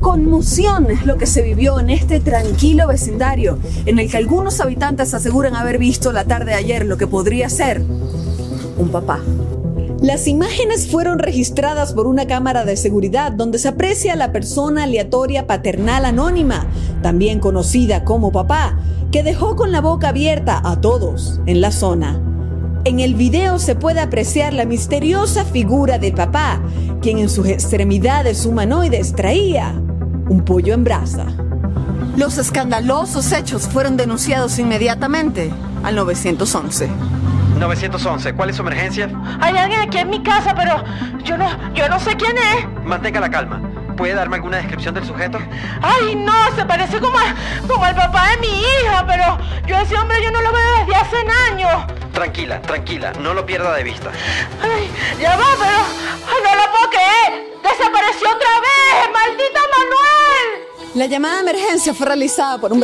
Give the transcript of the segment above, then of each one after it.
Conmoción es lo que se vivió en este tranquilo vecindario, en el que algunos habitantes aseguran haber visto la tarde de ayer lo que podría ser un papá. Las imágenes fueron registradas por una cámara de seguridad donde se aprecia a la persona aleatoria paternal anónima, también conocida como papá, que dejó con la boca abierta a todos en la zona. En el video se puede apreciar la misteriosa figura del papá, quien en sus extremidades humanoides traía un pollo en brasa. Los escandalosos hechos fueron denunciados inmediatamente al 911. 911, ¿cuál es su emergencia? Hay alguien aquí en mi casa, pero yo no sé quién es. Mantenga la calma. ¿Puede darme alguna descripción del sujeto? Ay, no, se parece como al papá de mi hija, pero yo ese hombre yo no lo veo desde hace años. Tranquila, no lo pierda de vista. Ay, ya va, pero no lo puedo creer. Desapareció otra vez, maldito Manuel. La llamada de emergencia fue realizada por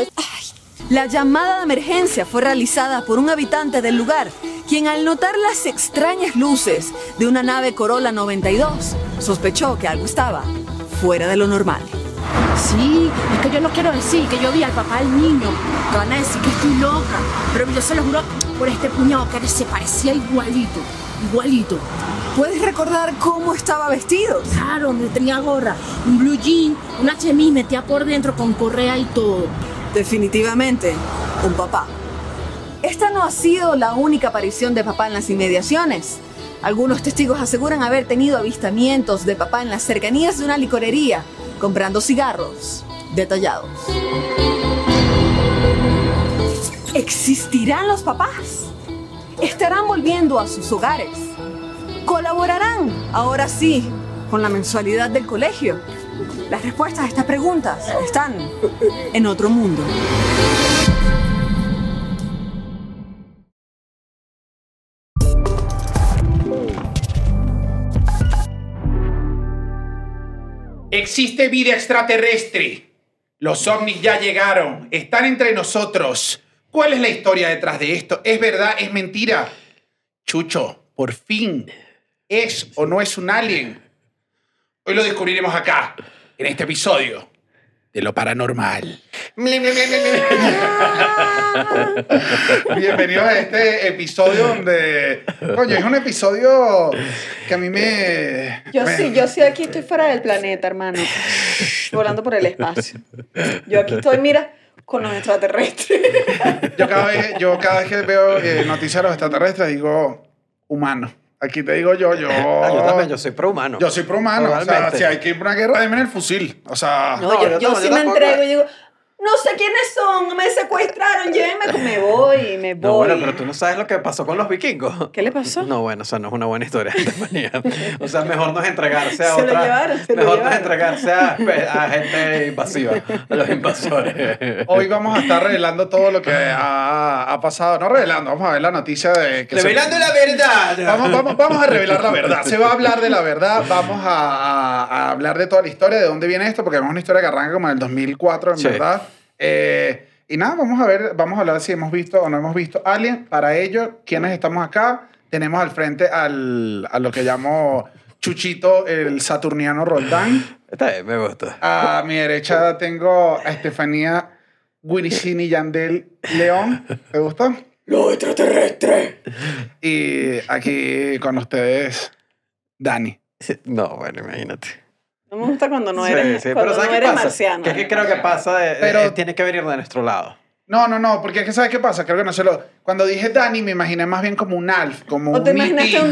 un habitante del lugar, quien al notar las extrañas luces de una nave Corolla 92, sospechó que algo estaba fuera de lo normal. Sí, es que yo no quiero decir que yo vi al papá del niño. Que van a decir que estoy loca. Pero yo se lo juro por este puñado que se parecía igualito. ¿Puedes recordar cómo estaba vestido? Claro, me tenía gorra, un blue jean, una chemise metida por dentro con correa y todo. Definitivamente, un papá. Esta no ha sido la única aparición de papá en las inmediaciones. Algunos testigos aseguran haber tenido avistamientos de papá en las cercanías de una licorería, comprando cigarros detallados. ¿Existirán los papás? ¿Estarán volviendo a sus hogares? ¿Colaborarán, ahora sí, con la mensualidad del colegio? Las respuestas a estas preguntas están en otro mundo. Existe vida extraterrestre. Los ovnis ya llegaron. Están entre nosotros. ¿Cuál es la historia detrás de esto? ¿Es verdad? ¿Es mentira? Chucho, por fin, ¿es o no es un alien? Hoy lo descubriremos acá, en este episodio de Lo Paranormal. Bienvenidos a este episodio donde... Coño, es un episodio que a mí me... Yo sí aquí estoy fuera del planeta, hermano. Volando por el espacio. Yo aquí estoy, mira, con los extraterrestres. Yo cada vez que veo noticias de los extraterrestres digo humano. Aquí te digo yo Yo también, yo soy prohumano. Yo soy prohumano. O sea, si hay que ir por una guerra, denme el fusil. O sea... No, yo sí me entrego y digo... No sé quiénes son, me secuestraron, llévenme, me voy. No, bueno, pero tú no sabes lo que pasó con los vikingos. ¿Qué le pasó? No, bueno, o sea, no es una buena historia, Estefanía. O sea, mejor no es entregarse a Se lo llevaron. Mejor no es entregarse a gente invasiva, a los invasores. Hoy vamos a estar revelando todo lo que ha pasado. No revelando, vamos a ver la noticia de... ¡Revelando la verdad! Vamos a revelar la verdad. Se va a hablar de la verdad. Vamos a hablar de toda la historia, de dónde viene esto, porque es una historia que arranca como en el 2004, en verdad. Y nada, vamos a hablar si hemos visto o no hemos visto Alien. Para ello, ¿quiénes estamos acá? Tenemos al frente a lo que llamo Chuchito, el saturniano Roldán. Está bien, me gusta. A mi derecha tengo a Estefanía Guiricini Yandel León. ¿Te gustó? ¡Los extraterrestres! Y aquí con ustedes, Dani. No, bueno, imagínate. No me gusta cuando no eres, sí, cuando pero ¿sabes no qué eres pasa? marciano. Que es que creo que pasa Pero- tiene que venir de nuestro lado. No, porque es que ¿sabes qué pasa? Creo que no se lo... Cuando dije Dani, me imaginé más bien como un ALF, como ¿O te un imaginaste IT, un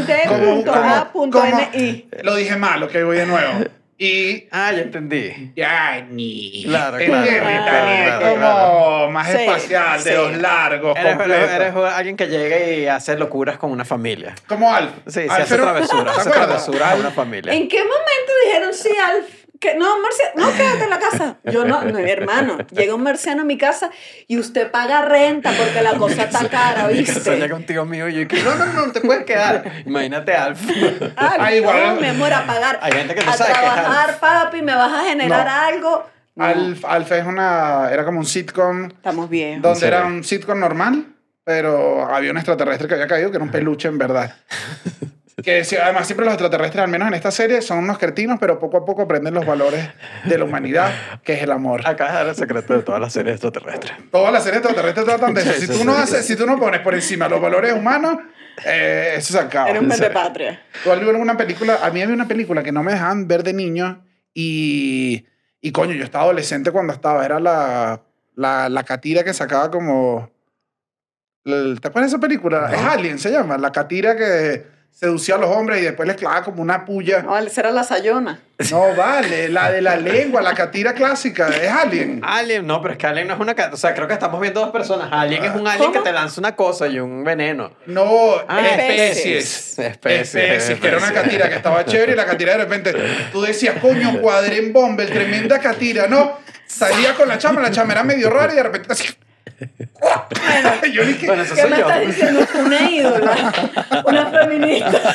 D.A.NI? Lo dije mal, ok, voy de nuevo. Y... Ah, ya entendí. Dani. Claro, ¿Entiendes? claro, Dani es claro, como claro. más Sí, espacial, sí. dedos largos, Eres completo. alguien que llega y hace locuras con una familia. Como Alf. Sí, se Alf hace era- travesuras. ¿te Hace acuerdas? travesuras a una familia. ¿En qué momento dijeron sí, Alf? Que no, marciano, no, quédate en la casa. Yo no, mi hermano. Llega un marciano a mi casa y usted paga renta porque la cosa está cara, Soñé ¿viste? contigo mío y yo dije, no te puedes quedar. Imagínate Alf. Alf, igual. no, mi amor, a pagar. Hay gente que no a sabe qué es trabajar, papi, me vas a generar No. algo. No, Alf era como un sitcom estamos bien. donde Sí. era un sitcom normal, pero había un extraterrestre que había caído que era un peluche en verdad. que además siempre los extraterrestres, al menos en esta serie, son unos cretinos, pero poco a poco aprenden los valores de la humanidad, que es el amor. Acá es el secreto de todas las series extraterrestres. Todas las series extraterrestres tratan de eso. Sí, Si tú no pones por encima los valores humanos, eso se acaba. Era un mes de patria. Tú al ver una película, a mí había una película que no me dejaban ver de niño y coño, yo estaba adolescente cuando era la catira que sacaba como... ¿Te acuerdas de esa película? No. Es Alien, se llama. La catira que seducía a los hombres y después les clavaba como una puya. No, esa era la Sayona. No, vale, la de la lengua, la catira clásica, es Alien. Alien, no, pero es que Alien no es una... O sea, creo que estamos viendo dos personas. Alien es un alien que te lanza una cosa y un veneno. No, Especies. Especies, que era una catira que estaba chévere y la catira de repente, tú decías, coño, cuadren bomba, el tremenda catira, ¿no? Salía con la chama era medio rara y de repente así... Yo dije, Bueno, eso ¿Qué soy me yo. estás diciendo? Una ídola. Una feminista.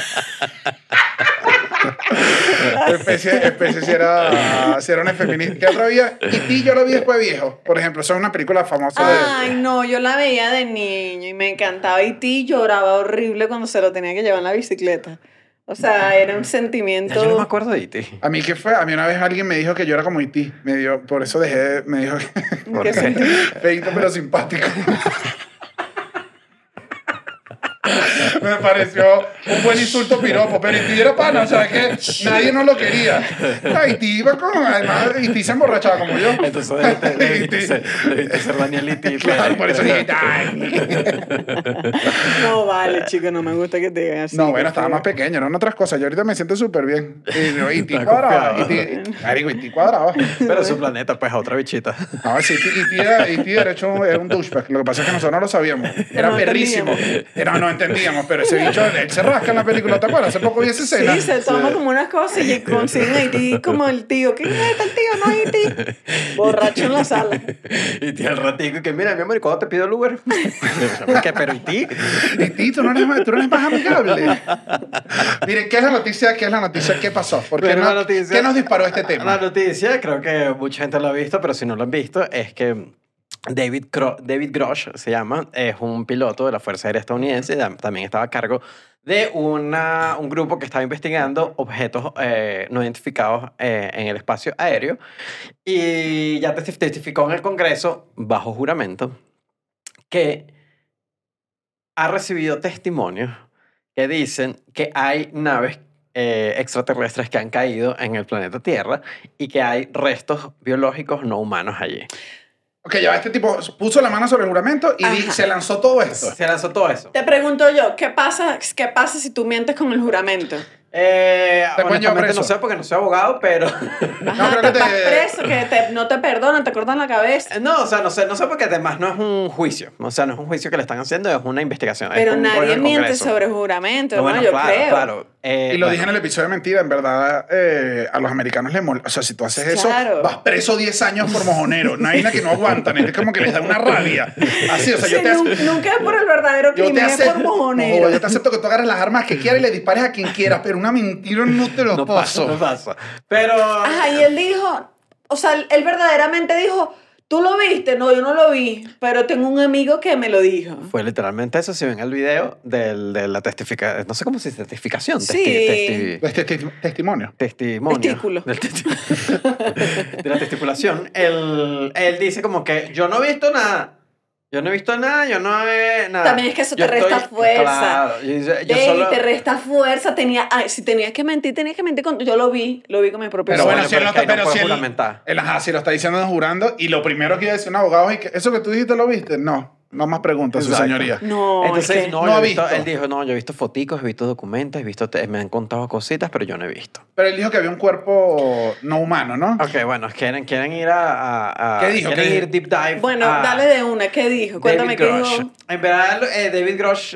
Especies si era una feminista. ¿Qué otra había? Y yo lo vi después viejo. Por ejemplo, eso es una película famosa de... Ay, no, yo la veía de niño y me encantaba. Y lloraba horrible cuando se lo tenía que llevar en la bicicleta. O sea, era un sentimiento... Yo no me acuerdo de E.T. A mí, ¿qué fue? A mí una vez alguien me dijo que yo era como E.T. Por eso me dijo ¿Qué sentimiento? feíto pero simpático. Me pareció un buen insulto piropo, pero E.T. era pana, o sea, que nadie no lo quería. E.T. iba con... Además, E.T. se emborrachaba como yo. Entonces debiste ser Daniel E.T. Claro, por eso dije, No vale, chico, no me gusta que te digan así. no, bueno, estaba más pequeño, eran otras cosas. Yo ahorita me siento súper bien. E.T. cuadraba. E.T. cuadraba. Pero su planeta, pues, a otra bichita. No, sí, E.T. de hecho era un douchebag. Lo que pasa es que nosotros no lo sabíamos. Era No perrísimo. No entendíamos, pero ese bicho, él se rasca en la película, ¿te acuerdas? Hace poco vi esa escena. Sí, se toma como unas cosas y consiguen a Haití como el tío. ¿Quién es el tío? No Haití. Borracho en la sala. Y tiene el ratico y que, mira, mi amor, ¿y cuándo te pido el Uber? ¿Qué? ¿Pero E.T.? E.T., tú no eres más amigable. Miren, ¿qué es la noticia? ¿Qué pasó? ¿Por qué, Bueno, la noticia- ¿Qué nos disparó este tema? La noticia, creo que mucha gente lo ha visto, pero si no lo han visto, es que David Grosh se llama, es un piloto de la Fuerza Aérea Estadounidense, también estaba a cargo de un grupo que estaba investigando objetos no identificados en el espacio aéreo, y ya testificó en el Congreso, bajo juramento, que ha recibido testimonios que dicen que hay naves extraterrestres que han caído en el planeta Tierra y que hay restos biológicos no humanos allí. Ok, ya este tipo puso la mano sobre el juramento y Ajá. se lanzó todo esto. Se lanzó todo eso. Te pregunto yo, ¿qué pasa si tú mientes con el juramento? pueden llevar Honestamente preso. no sé porque no soy abogado, pero... Ajá, creo que te te- vas preso, que no te perdonan, te cortan la cabeza. No, o sea, no sé porque además no es un juicio. O sea, no es un juicio que le están haciendo, es una investigación. Pero es un nadie el miente Congreso. sobre juramento, No, ¿no? bueno, Yo claro, creo. claro. Y lo dije en el episodio de mentira, en verdad, a los americanos les molesta. O sea, si tú haces eso, Claro. vas preso 10 años por mojonero. No hay nada que no aguantan. Es como que les da una rabia. Así, o sea, Sí, yo te nunca es por el verdadero yo te crimen, es acepto, por mojonero. yo te acepto que tú agarres las armas que quieras y le dispares a quien quieras, pero una mentira no te lo No pasa, paso. no pasa. Pero... Ajá, y él dijo, o sea, él verdaderamente dijo, ¿tú lo viste? No, yo no lo vi, pero tengo un amigo que me lo dijo. Fue literalmente eso, si ven el video de la testificación, no sé cómo se dice, testificación. Sí. Testimonio. Testimonio. Testículo. De la testiculación. Él dice como que yo no he visto nada. Yo no he visto nada, yo no he nada. También es que eso te Yo resta fuerza. Claro, yo Baby, solo... te resta fuerza. Si tenías que mentir, tenías que mentir con... Yo lo vi con mi propio Pero ojos. bueno, si él no es que ahí está, pero puedes si él, juramentar. ajá, si lo está diciendo jurando, y lo primero que iba a decir un abogado es que eso que tú dijiste lo viste. No más preguntas, su Exacto. señoría. No, Entonces, es que... no, no yo ha he visto, visto. él dijo, no, yo he visto foticos, he visto documentos, me han contado cositas, pero yo no he visto. Pero él dijo que había un cuerpo no humano, ¿no? Ok, bueno, quieren ir a ¿Qué dijo? Quieren ¿Qué ir deep dive. Bueno, a dale de una. ¿Qué dijo? Cuéntame David qué Grosh. dijo. En verdad, David Grosh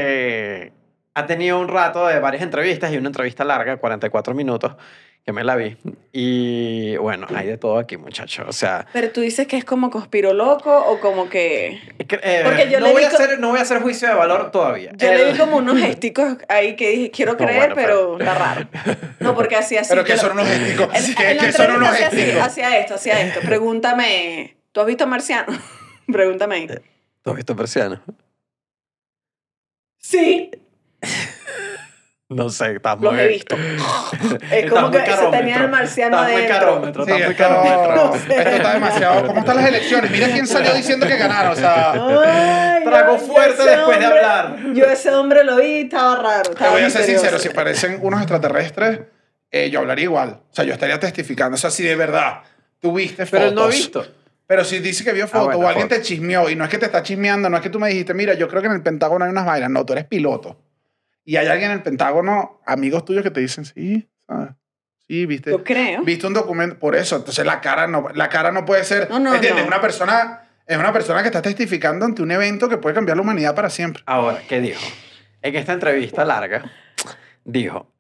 ha tenido un rato de varias entrevistas y una entrevista larga, 44 minutos, que me la vi. Y bueno, hay de todo aquí, muchachos. O sea, Pero tú dices que es como conspiroloco o como que... Porque yo no, le voy vi a hacer, no voy a hacer juicio de valor todavía. Yo le vi como unos gesticos ahí que dije, quiero No, creer, bueno, pero está raro. No, porque hacía así. Pero que son unos gesticos. Que son unos gesticos. Hacía esto. Pregúntame, ¿tú has visto Marciano? Pregúntame ahí. ¿Tú has visto Persiano? Sí. No sé, estás Los muy... he visto. Es como que se tenía el marciano Estás muy adentro. carómetro, Sí, estás muy esto, carómetro. esto está demasiado. ¿Cómo están las elecciones? Mira quién salió diciendo que ganaron. O sea, Ay, Trago yo fuerte ese después de hablar. Yo ese hombre lo vi y estaba raro. te voy a ser sincero, si parecen unos extraterrestres, yo hablaría igual. O sea, yo estaría testificando. O sea, si de verdad tuviste fotos. Pero él no ha visto. Pero si dice que vio fotos bueno, o alguien foto. te chismeó y no es que te está chismeando, no es que tú me dijiste, mira, yo creo que en el Pentágono hay unas vainas. No, tú eres piloto. Y hay alguien en el Pentágono, amigos tuyos que te dicen, sí, ¿sabes? Sí, viste. Yo creo. Viste un documento, por eso. Entonces la cara no puede ser. No, ¿Entiendes? no. Es una persona que está testificando ante un evento que puede cambiar la humanidad para siempre. Ahora, ¿qué dijo? En esta entrevista larga, dijo,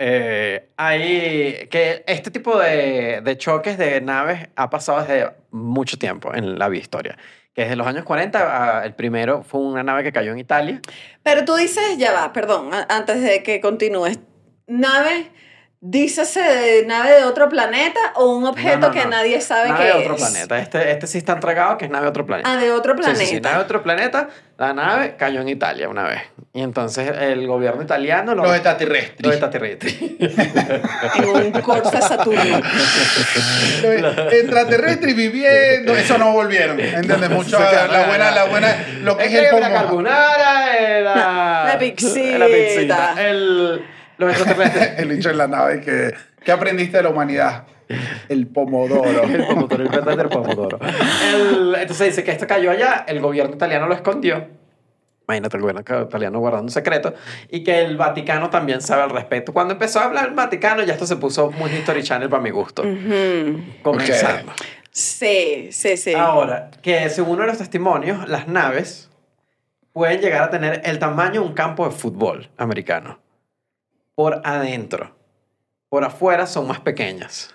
hay que este tipo de choques de naves ha pasado desde mucho tiempo en la historia. Que desde los años 40, el primero fue una nave que cayó en Italia. Pero tú dices, ya va, perdón, antes de que continúes. Nave, dícese de nave de otro planeta o un objeto No. que nadie sabe Nave qué de otro es. planeta. Este sí está entregado que es nave de otro planeta. Ah, de otro Sí, planeta. sí, nave de otro planeta. La nave cayó en Italia una vez. Y entonces el gobierno italiano... Los extraterrestres. Los extraterrestres. En un Corsa Saturno. Los extraterrestres viviendo. Eso no volvieron. ¿Entiendes? Mucho la buena, lo que es el la pomo. carbonara, La pizzita. la pizzita. Los extraterrestres. El dicho en la nave que aprendiste de la humanidad. El pomodoro. El pomodoro, el verdadero del pomodoro. Entonces dice que esto cayó allá, el gobierno italiano lo escondió. Imagínate el gobierno italiano guardando un secreto. Y que el Vaticano también sabe al respecto. Cuando empezó a hablar el Vaticano, ya esto se puso muy History Channel para mi gusto. Comenzando. Sí. Ahora, que según uno de los testimonios, las naves pueden llegar a tener el tamaño de un campo de fútbol americano. Por adentro. Por afuera son más pequeñas.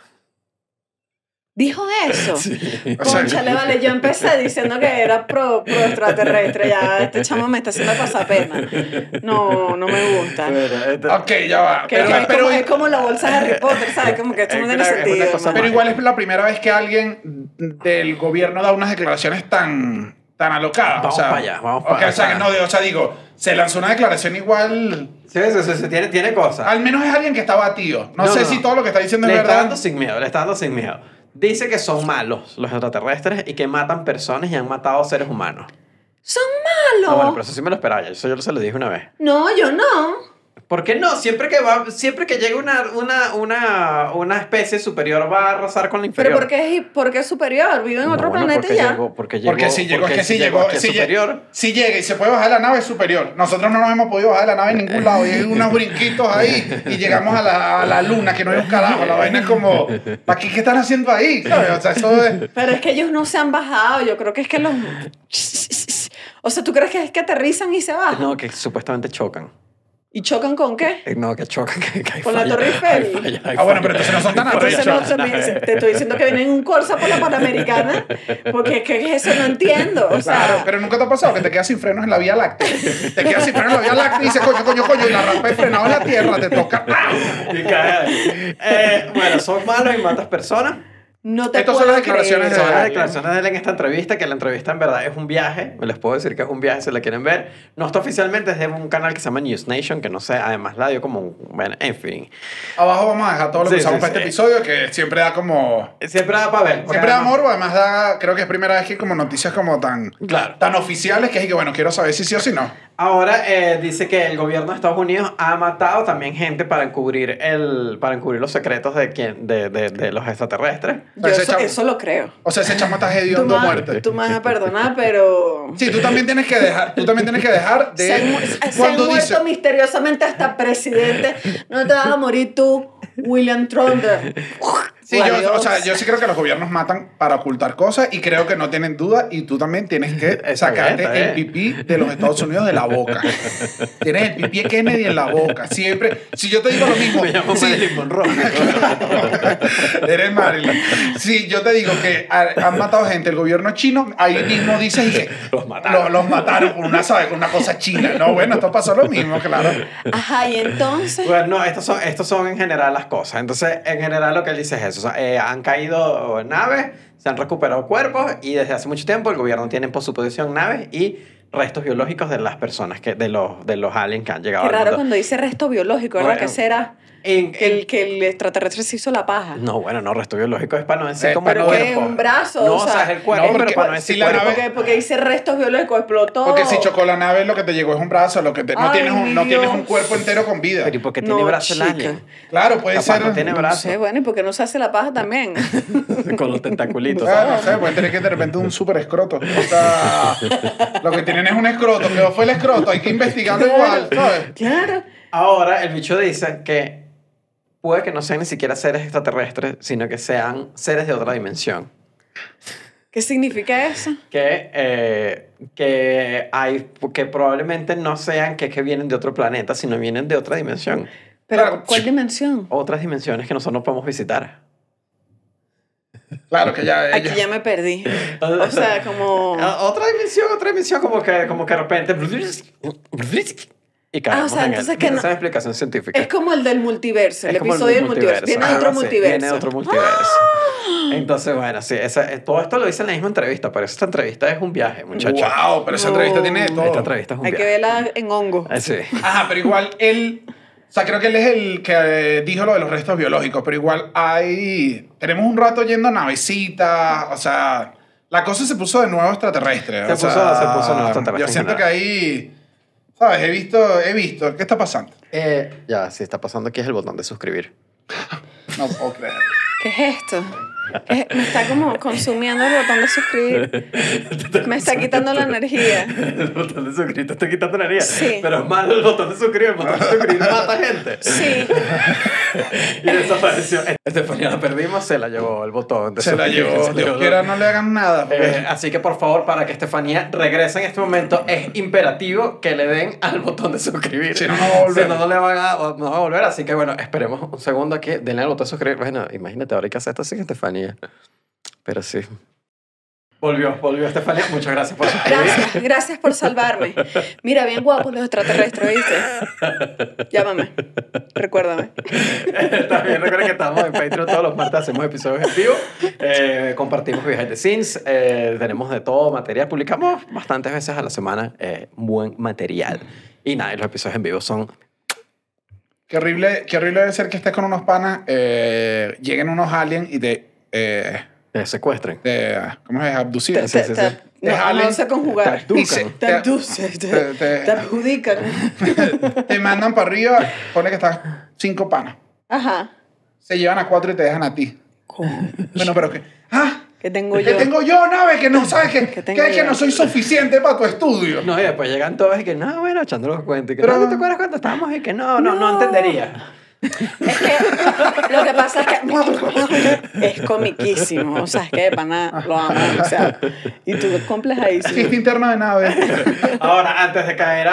¿Dijo eso? O sea, Cónchale, vale, yo empecé diciendo que era pro extraterrestre. Ya este chamo me está haciendo pasar pena. No me gusta. Ok, ya va. Que es como la bolsa de Harry Potter, ¿sabes? Como que esto no tiene Es una sentido. cosa man. Pero igual es la primera vez que alguien del gobierno da unas declaraciones tan alocadas. Vamos o sea, para allá, vamos para ok, allá. o sea, que no, o sea, digo, se lanzó una declaración igual. Sí, tiene cosas. Al menos es alguien que está batido. No sé si todo lo que está diciendo le es está verdad. dando sin miedo, le está dando sin miedo. Dice que son malos los extraterrestres y que matan personas y han matado seres humanos. Son No, bueno, malos. pero eso sí me lo esperaba. Eso yo se lo dije una vez. No, yo no. ¿Por qué no? Siempre que llegue una especie superior va a arrasar con la inferior. Pero ¿por qué es superior? Vive en otro bueno, planeta porque y ya. Porque Si llegó aquí es superior. Si llega y se puede bajar de la nave, es superior. Nosotros no nos hemos podido bajar de la nave en ningún lado. Y hay unos brinquitos ahí y llegamos a la luna, que no hay un carajo. La vaina es como, ¿aquí qué están haciendo ahí? ¿Sabes? O sea, eso es... Pero es que ellos no se han bajado. Yo creo que es que los... O sea, ¿tú crees que es que aterrizan y se bajan? No, que supuestamente chocan. ¿Y chocan con qué? No, que chocan. Que hay ¿Con la falla, Torre Eiffel? hay bueno, falla. pero entonces no son tan altos. Entonces te estoy diciendo que vienen en un Corsa por la Panamericana. Porque ¿qué es eso? No entiendo. O sea, Claro, pero nunca te ha pasado que te quedas sin frenos en la Vía Láctea. Te quedas sin frenos en la Vía Láctea y dices, coño, y la rampa de frenado en la tierra, te toca. Y cae. Bueno, son malos y matas personas. no te Estas puedo son las declaraciones creer. Son las de- declaraciones de él en esta entrevista, que la entrevista en verdad es un viaje. Les puedo decir que es un viaje si la quieren ver. No está oficialmente, es de un canal que se llama News Nation, que no sé, además la dio como un... Bueno, en fin. Abajo vamos a dejar todo lo que Sí, usamos sí, para sí. este episodio, que siempre da como... Siempre da para ver. porque Siempre da además- morbo, además da... Creo que es primera vez que hay como noticias como tan oficiales que es que, bueno, quiero saber si sí o si no. Ahora dice que el gobierno de Estados Unidos ha matado también gente para encubrir los secretos de los extraterrestres. Yo eso lo creo. O sea, ese chamo está hediondo muerte. Tú me vas a perdonar, pero... Sí, tú también tienes que dejar Se han cuando muerto dice... misteriosamente hasta presidente. No te vas a morir tú, William Tronder. Sí, Adiós. yo sí creo que los gobiernos matan para ocultar cosas y creo que no tienen duda y tú también tienes que Está sacarte bien, está el bien. pipí de los Estados Unidos de la boca. Tienes el pipí de Kennedy en la boca. Siempre. Si yo te digo lo mismo. Me llamo sí, Marilyn Monroe. eres Marilyn. Si yo te digo que han matado gente, el gobierno chino, ahí mismo dices que Los mataron. los mataron con una, ¿sabes? Con una cosa china. No, bueno, esto pasó lo mismo, claro. Ajá, y entonces... Bueno, no, estos son en general las cosas. Entonces, en general lo que él dice es eso. O sea, han caído naves, se han recuperado cuerpos y desde hace mucho tiempo el gobierno tiene en su posición naves y restos biológicos de las personas, de los aliens que han llegado Qué al raro mundo. cuando dice resto biológico, ¿verdad? Bueno, Que será que el extraterrestre se hizo la paja. No, bueno, no, resto biológico es para no decir como pero el ¿Qué? cuerpo. ¿Un brazo? No, O sea, es el cuerpo, no, pero porque para no decir si la cuerpo. nave- Porque dice restos biológicos, explotó. Porque si chocó la nave, lo que te llegó es un brazo, lo que no Ay, tienes mi no tienes un Dios. cuerpo entero con vida. Pero ¿y por qué tiene No, brazo el chica. alien? Claro, puede Capaz ser. no tiene No brazo. sé, bueno, ¿y por qué no se hace la paja también? Con los tentaculitos. No sé, puede tener que de repente un súper escroto. O sea, lo que tienen es un escroto. ¿Qué fue el escroto? Hay que investigarlo igual, ¿sabes? Claro. Ahora, el bicho dice que puede que no sean ni siquiera seres extraterrestres, sino que sean seres de otra dimensión. ¿Qué significa eso? Que probablemente no sean que vienen de otro planeta, sino vienen de otra dimensión. ¿Pero Claro. cuál dimensión? Otras dimensiones que nosotros no podemos visitar. Claro que ya Aquí ellos... ya me perdí. O sea, como... Otra dimensión, como que de repente... Y caemos o sea, en entonces él. que no- Esa es explicación científica. Es como el del multiverso, el Es como episodio del multiverso. Viene de otro Sí, multiverso. viene de otro multiverso. Entonces, bueno, sí, todo esto lo dice en la misma entrevista, pero esta entrevista es un viaje, muchachos. Wow, pero esa entrevista tiene de todo. Esta entrevista es un Hay que viaje. verla en hongo. Sí. Ajá, pero igual él... O sea, creo que él es el que dijo lo de los restos biológicos, pero igual tenemos un rato yendo a navecitas, o sea... La cosa se puso de nuevo extraterrestre. Se o sea, puso nuevo extraterrestre Yo en siento que general. ahí... ¿Sabes? He visto. ¿Qué está pasando? Ya, sí, está pasando aquí es el botón de suscribir. No puedo creer. ¿Qué es esto? Me está como consumiendo el botón de suscribir. Me está quitando la energía. El botón de suscribir te está quitando energía. Sí. Pero es malo el botón de suscribir. El botón de suscribir mata gente. Sí. Y desapareció. Estefanía la perdimos, se la llevó el botón de Se la suscribir. llevó. Se la Dios llevó. quiera no le hagan nada. porque- Así que por favor, para que Estefanía regrese en este momento, es imperativo que le den al botón de suscribir. Si no, no va a volver. Si no, no le van no va a volver. Así que bueno, esperemos un segundo aquí. Denle al botón de suscribir. Bueno, imagínate, ahora hay que hacer esto sin Estefanía. Pero sí. Volvió Estefanía. Muchas gracias por suscribir. Gracias por salvarme. Mira, bien guapos los extraterrestres, ¿viste? Llámame. Recuérdame. También recuerden que estamos en Patreon todos los martes, hacemos episodios en vivo, compartimos behind the scenes, tenemos de todo material, publicamos bastantes veces a la semana buen material. Y nada, y los episodios en vivo son... Qué horrible debe ser que estés con unos panas, lleguen unos aliens y Te secuestren. ¿cómo es? Abducir. Sí, sí, sí. No sé conjugar. Te Y se- Te abduce, te adjudican. te mandan para arriba, pone que estás 5 panas. Ajá. Se llevan a 4 y te dejan a ti. Bueno, pero que... ¿Qué tengo ¿Qué yo? tengo yo, nave? Que no sabes que tengo que yo? no soy suficiente para tu estudio. No, y después llegan todos y que no, bueno, echando los cuentos. Y que Pero- no te acuerdas cuando estábamos y que no entendería. Es que lo que pasa es que es comiquísimo. O sea, es que de pana lo amo. O sea, y tú cumples ahí. sí. Chiste interno de nave. Ahora, antes de caer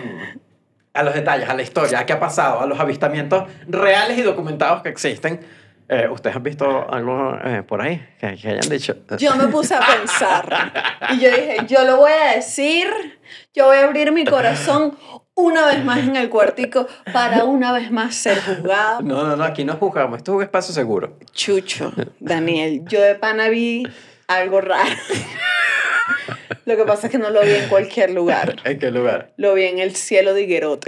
a los detalles, a la historia, a qué ha pasado, a los avistamientos reales y documentados que existen, ¿ustedes han visto algo por ahí que hayan dicho? Yo me puse a pensar y yo dije, yo lo voy a decir, yo voy a abrir mi corazón una vez más en el cuartico para una vez más ser juzgado. No, aquí no juzgamos, esto es un espacio seguro. Chucho, Daniel, yo de pana vi algo raro. Lo que pasa es que no lo vi en cualquier lugar. ¿En qué lugar? Lo vi en el cielo de Higuerote.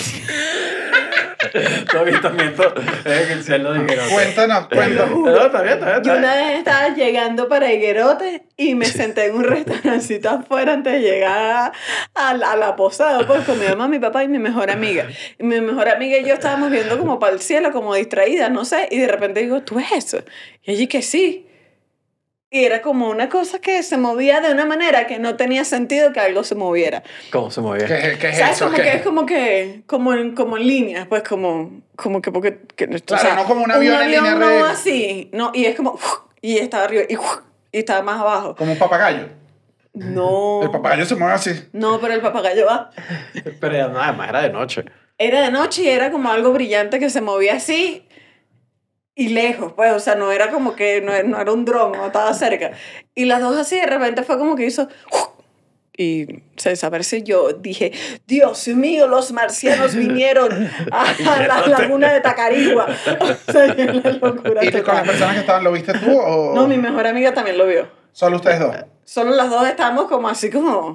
Tu avistamiento en el cielo de Higuerote. Cuéntanos. No, está bien. Yo una vez estaba llegando para Higuerote y me senté en un restaurancito afuera antes de llegar a la posada, pues con mi mamá, mi papá y mi mejor amiga. Y mi mejor amiga y yo estábamos viendo como para el cielo, como distraídas, no sé, y de repente digo, ¿tú ves eso? Y allí que sí. Y era como una cosa que se movía de una manera que no tenía sentido que algo se moviera. ¿Cómo se movía? ¿Qué es ¿Sabes? eso? Como ¿Qué? que es como en líneas, pues como que porque... Claro, no como un avión en línea no recta. así, no, y es como... Y estaba arriba, y estaba más abajo. Como un papagayo. No. El papagayo se mueve así. No, pero el papagayo va. Pero nada más era de noche. Era de noche y era como algo brillante que se movía así y lejos, pues, o sea, no era como que, no era un dron, no estaba cerca. Y las dos así, de repente fue como que hizo... Y se desapareció. Yo dije, Dios mío, los marcianos vinieron a la laguna de Tacarigua. O sea, la locura ¿Y con las total. personas que estaban, lo viste tú o...? No, mi mejor amiga también lo vio. Solo ustedes dos. Solo las dos estábamos como así como...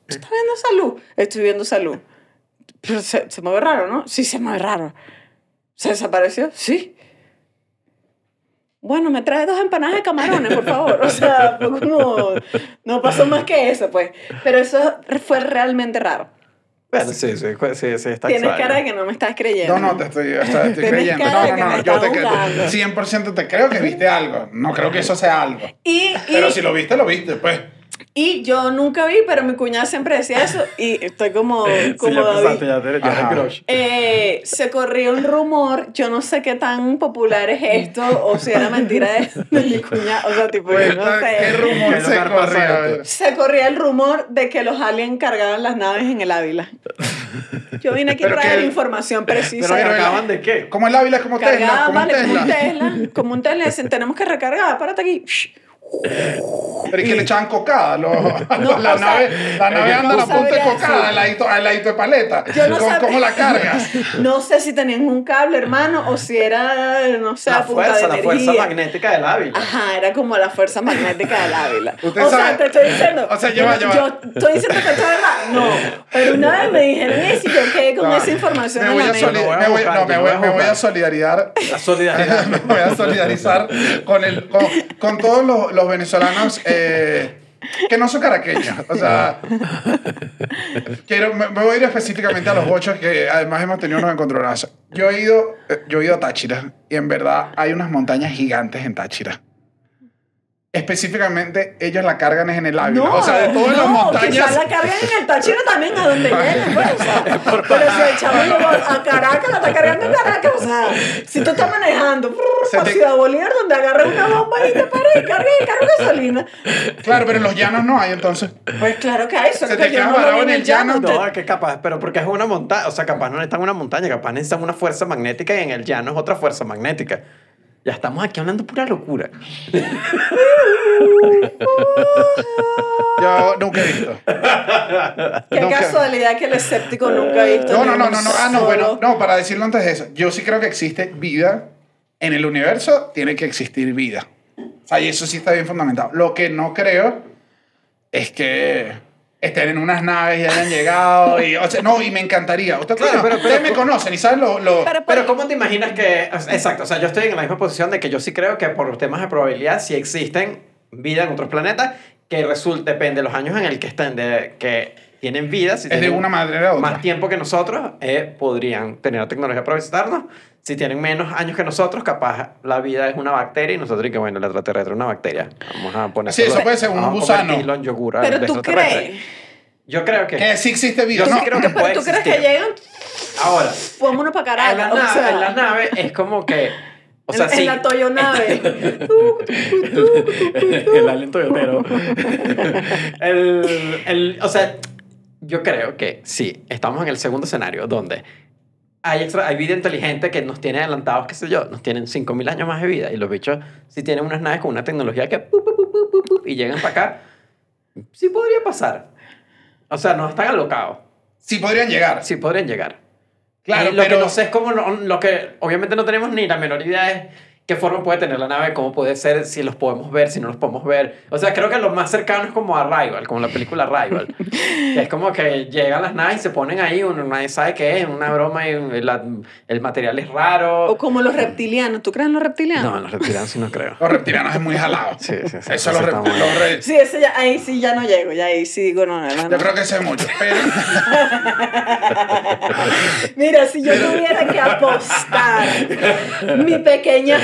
¿Estás viendo salud? Estoy viendo salud. Pero se mueve raro, ¿no? Sí, se mueve raro. ¿Se desapareció? Sí. Bueno, me trae 2 empanadas de camarones, por favor. O sea, fue como... No pasó más que eso, pues. Pero eso fue realmente raro. Bueno, sí, está Tienes extraño. cara de que no me estás creyendo. No, te estoy creyendo. cara de que No, me yo estás te jugando. 100% te creo que viste algo. No creo que eso sea algo. Pero si lo viste, pues. Y yo nunca vi, pero mi cuñada siempre decía eso. Y estoy como Sí, ya David. pensaste, ya eres Ajá. crush. Se corrió un rumor, yo no sé qué tan popular es esto, o si era mentira de mi cuñada, o sea, tipo, yo no ¿Qué sé. rumor ¿Qué se lugar pasa corría? A esto? ver. Se corría el rumor de que los aliens cargaban las naves en el Ávila. Yo vine aquí a Pero traer que- información precisa. ¿Pero Pero acaban de qué? Como el Ávila, como Tesla. Cargada, Como un vale, como un Tesla. Tesla. Como un Tesla. Dicen, tenemos que recargar, párate aquí. Pero es que le echaban cocada. No, La o sea, nave anda a la punta de sabría cocada, decir. al ladito de paleta. Yo no sabría. ¿Cómo la cargas? No sé si tenían un cable, hermano, o si era, no sé, La a punta de fuerza energía. magnética del Ávila. Ajá, era como la fuerza magnética del Ávila. Usted O sabe- sea, te estoy diciendo. O sea, lleva. Yo estoy diciendo que esto es verdad. No. Pero una vez me dijeron eso y yo quedé con No, esa información me en voy la a mente. soli- me voy buscar, no, me yo voy- voy a me voy a buscar. solidarizar. La solidaridad. Me voy a solidarizar con todos los venezolanos que no son caraqueños. O sea, me voy a ir específicamente a los bochos, que además hemos tenido unos encontronazos. Yo he ido a Táchira y en verdad hay unas montañas gigantes en Táchira. Específicamente, ellos la cargan es en el Ávila. O sea, de todas las montañas. Quizás la cargan en el Táchira también, a donde lleguen, pues. O sea, pero si el chavo llegó a Caracas, la está cargando en Caracas. O sea, si tú estás manejando Se a te- Ciudad Bolívar, donde agarras una bomba y te paras y cargas gasolina. Claro, pero en los llanos no hay, entonces. Pues claro que hay, solo Se que te yo queda no lo vi varado en el llano. No, es que capaz, pero porque es una montaña, o sea, capaz no necesitan una montaña, capaz necesitan una fuerza magnética y en el llano es otra fuerza magnética. Ya estamos aquí hablando pura locura. Yo nunca he visto. Qué Nunca. casualidad que el escéptico nunca ha visto. No. ni un Ah, no, solo- bueno, no, para decirlo antes de eso. Yo sí creo que existe vida. En el universo tiene que existir vida. O sea, y eso sí está bien fundamentado. Lo que no creo es que estén en unas naves y hayan llegado. O sea, no, y me encantaría. Ustedes, Claro, pero- ustedes me conocen y saben lo... Pero ¿cómo te imaginas que...? Exacto, o sea, yo estoy en la misma posición de que yo sí creo que por temas de probabilidad sí existen vida en otros planetas que depende de los años en el que estén, de que tienen vida. Si Es de tienen una manera u otra. más tiempo que nosotros, podrían tener la tecnología para visitarnos. Si tienen menos años que nosotros, capaz la vida es una bacteria y nosotros y que bueno, el extraterrestre es una bacteria. Vamos a poner Sí, eso puede ser un gusano. convertirlo en yogur Pero de tú extraterrestre. crees. Yo creo que... Que sí existe vida. Yo No, sí creo que Pero puede tú crees que existir. llegan, Ahora, vámonos para en la, Caracas. O sea, en la nave es como que... O sea, en sí. la Toyonave. El aliento toyotero. O sea, yo creo que sí, estamos en el segundo escenario donde hay vida inteligente que nos tiene adelantados, qué sé yo, nos tienen 5.000 años más de vida y los bichos sí tienen unas naves con una tecnología que y llegan para acá. Sí podría pasar. O sea, no están alocados. sí podrían llegar. Sí podrían llegar. Claro, Y lo pero... que no sé es cómo, lo que obviamente no tenemos ni la menor idea es qué forma puede tener la nave, cómo puede ser, si los podemos ver, si no los podemos ver. O sea, creo que lo más cercano es como Arrival, como la película Arrival. Que es como que llegan las naves y se ponen ahí, uno nadie sabe qué es, una broma y el material es raro. O como los reptilianos. ¿Tú crees en los reptilianos? No, en los reptilianos sí no creo. Los reptilianos es muy jalado. Sí. Eso los está muy- reptilianos... Sí, ese ya, ahí sí ya no llego. Ya ahí sí digo, no. Yo creo que sé mucho, pero... Mira, si yo tuviera que apostar mi pequeña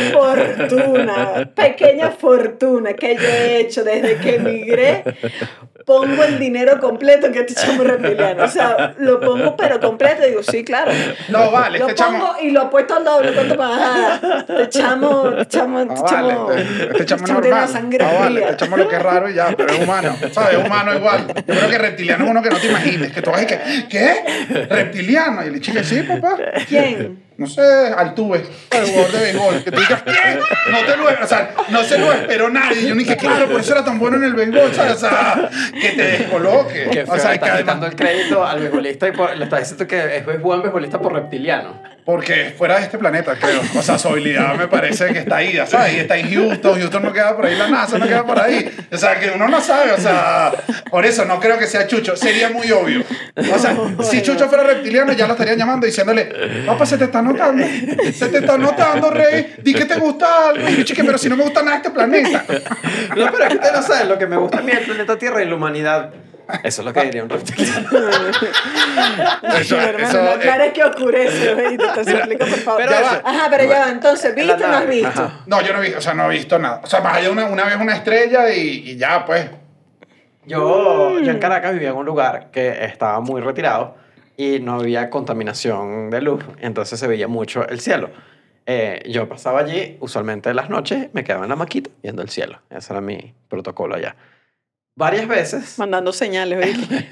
fortuna que yo he hecho desde que emigré, pongo el dinero completo que este chamo reptiliano. O sea, lo pongo pero completo. Digo, sí, claro. No, vale, Lo este chamo... pongo y lo apuesto al doble. ¿Cuánto más? Este chamo Ah, vale, este chamo es tiene la normal. sangre Ah, vale, fría. este chamo lo que es raro y ya, pero es humano. ¿Sabes? Es humano igual. Yo creo que reptiliano es uno que no te imagines. Que tú vas y que, ¿qué? ¿Reptiliano? Y le dije, sí, papá. ¿Quién? No sé, Altuve, el jugador de béisbol. Que tú digas, ¿qué? O sea, no se lo esperó nadie. Yo ni dije, claro, por eso era tan bueno en el béisbol. ¿Sabes? O sea, que te descoloque. Que O sea, que está quitando además... el crédito al beisbolista y le está diciendo que es buen beisbolista por reptiliano. Porque fuera de este planeta, creo. O sea, su habilidad me parece que está ahí, ya ¿sabes? Y está en Houston. Houston no queda por ahí, la NASA no queda por ahí. O sea, que uno no sabe, o sea... Por eso no creo que sea Chucho. Sería muy obvio. O sea, si Chucho fuera reptiliano, ya lo estarían llamando diciéndole, papá, se te está notando. Se te está notando, Rey. Di que te gusta algo. Y yo, chique, pero si no me gusta nada este planeta. No, pero es que usted no sabe lo que me gusta a mí del planeta Tierra y la humanidad. Eso es lo que diría un reptiliano. La cara es que oscurece, ¿ves? Te explico, por favor. Pero Ya eso- va. Ajá, pero ya va. Entonces, ¿viste o no has visto? Ajá. No, yo no he visto, o sea, no he visto nada. O sea, más allá una vez una estrella y ya, pues. Yo en Caracas vivía en un lugar que estaba muy retirado y no había contaminación de luz, entonces se veía mucho el cielo. Yo pasaba allí, usualmente en las noches, me quedaba en la maquita viendo el cielo. Ese era mi protocolo allá. Varias veces. Mandando señales, ¿viste?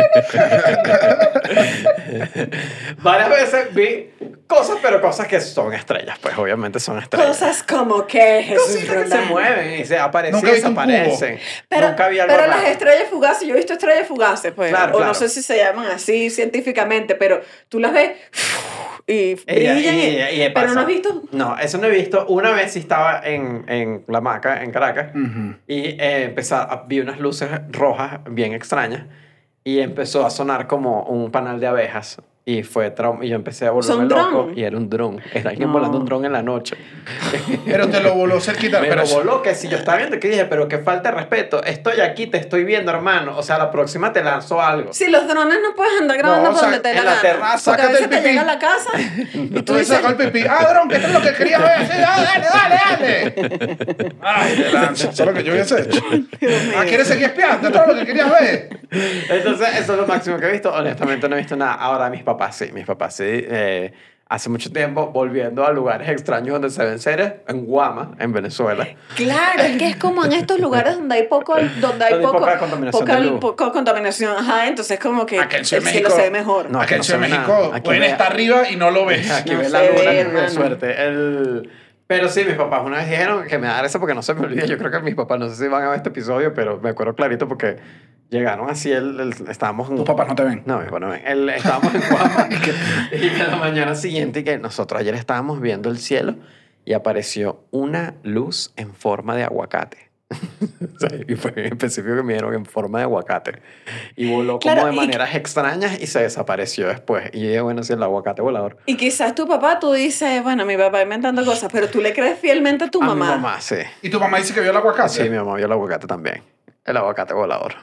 Varias veces vi cosas, pero cosas que son estrellas. Pues obviamente son estrellas. Cosas como que Jesús Cositas que se Rolando. mueven y se aparecen Nunca y he visto un desaparecen. Pero, Nunca vi algo pero raro. las estrellas fugaces, yo he visto estrellas fugaces, pues. Claro, o claro. no sé si se llaman así científicamente, pero tú las ves y brillan. Y pero pasa. no has visto. No, eso no he visto. Una vez sí estaba en La Maca, en Caracas, y vi unas luces rojas bien extrañas y empezó a sonar como un panal de abejas. Y y yo empecé a volverme ¿Son loco. dron? Y era un dron. Era alguien No. volando un dron en la noche. Pero te lo voló cerquita. Me Pero lo voló, que si yo estaba viendo, que dije, pero que falta de respeto. Estoy aquí, te estoy viendo, hermano. O sea, la próxima te lanzo algo. Si los drones no puedes andar grabando No, por donde te dé en la la gana. terraza, Porque a sácate veces el te pipí. llega a la casa y tú le dices, sacó el pipí. ¡Ah, dron! Que esto es lo que quería ver. Sí, dale. Ay, te lanza. Eso es lo que yo hubiese hecho. Ah, ¿quieres seguir espiando? Esto es lo que querías ver. Entonces, eso es lo máximo que he visto. Honestamente, no he visto nada. Ahora, mis papás sí. Hace mucho tiempo, volviendo a lugares extraños donde se ven seres, en Guama, en Venezuela. claro, es que es como en estos lugares donde hay poca contaminación de luz. poca contaminación. Ajá, entonces como que Acá en Ciudad el de cielo México- se ve mejor. No, Aquí en no Ciudad de se ve México nada. Aquí pueden ve- estar arriba y no lo ves. Aquí No ves se la ve, luna, qué hermano. suerte. Pero sí, mis papás una vez dijeron que me da eso porque no se me olvida. Yo creo que mis papás, no sé si van a ver este episodio, pero me acuerdo clarito porque llegaron así, estábamos en... Tus papás no te ven. No, mis papás no ven. Estábamos en Guama y que la mañana siguiente, y que nosotros ayer estábamos viendo el cielo y apareció una luz en forma de aguacate. O sea, y fue en específico que me dieron en forma de aguacate. Y voló Claro, como de y- maneras extrañas y se desapareció después. Y yo dije, bueno, sí, el aguacate volador. Y quizás tu papá, tú dices, bueno, mi papá inventando cosas, pero tú le crees fielmente a tu A mamá. mi mamá, sí. ¿Y tu mamá dice que vio el aguacate? Sí, mi mamá vio el aguacate también. El aguacate volador.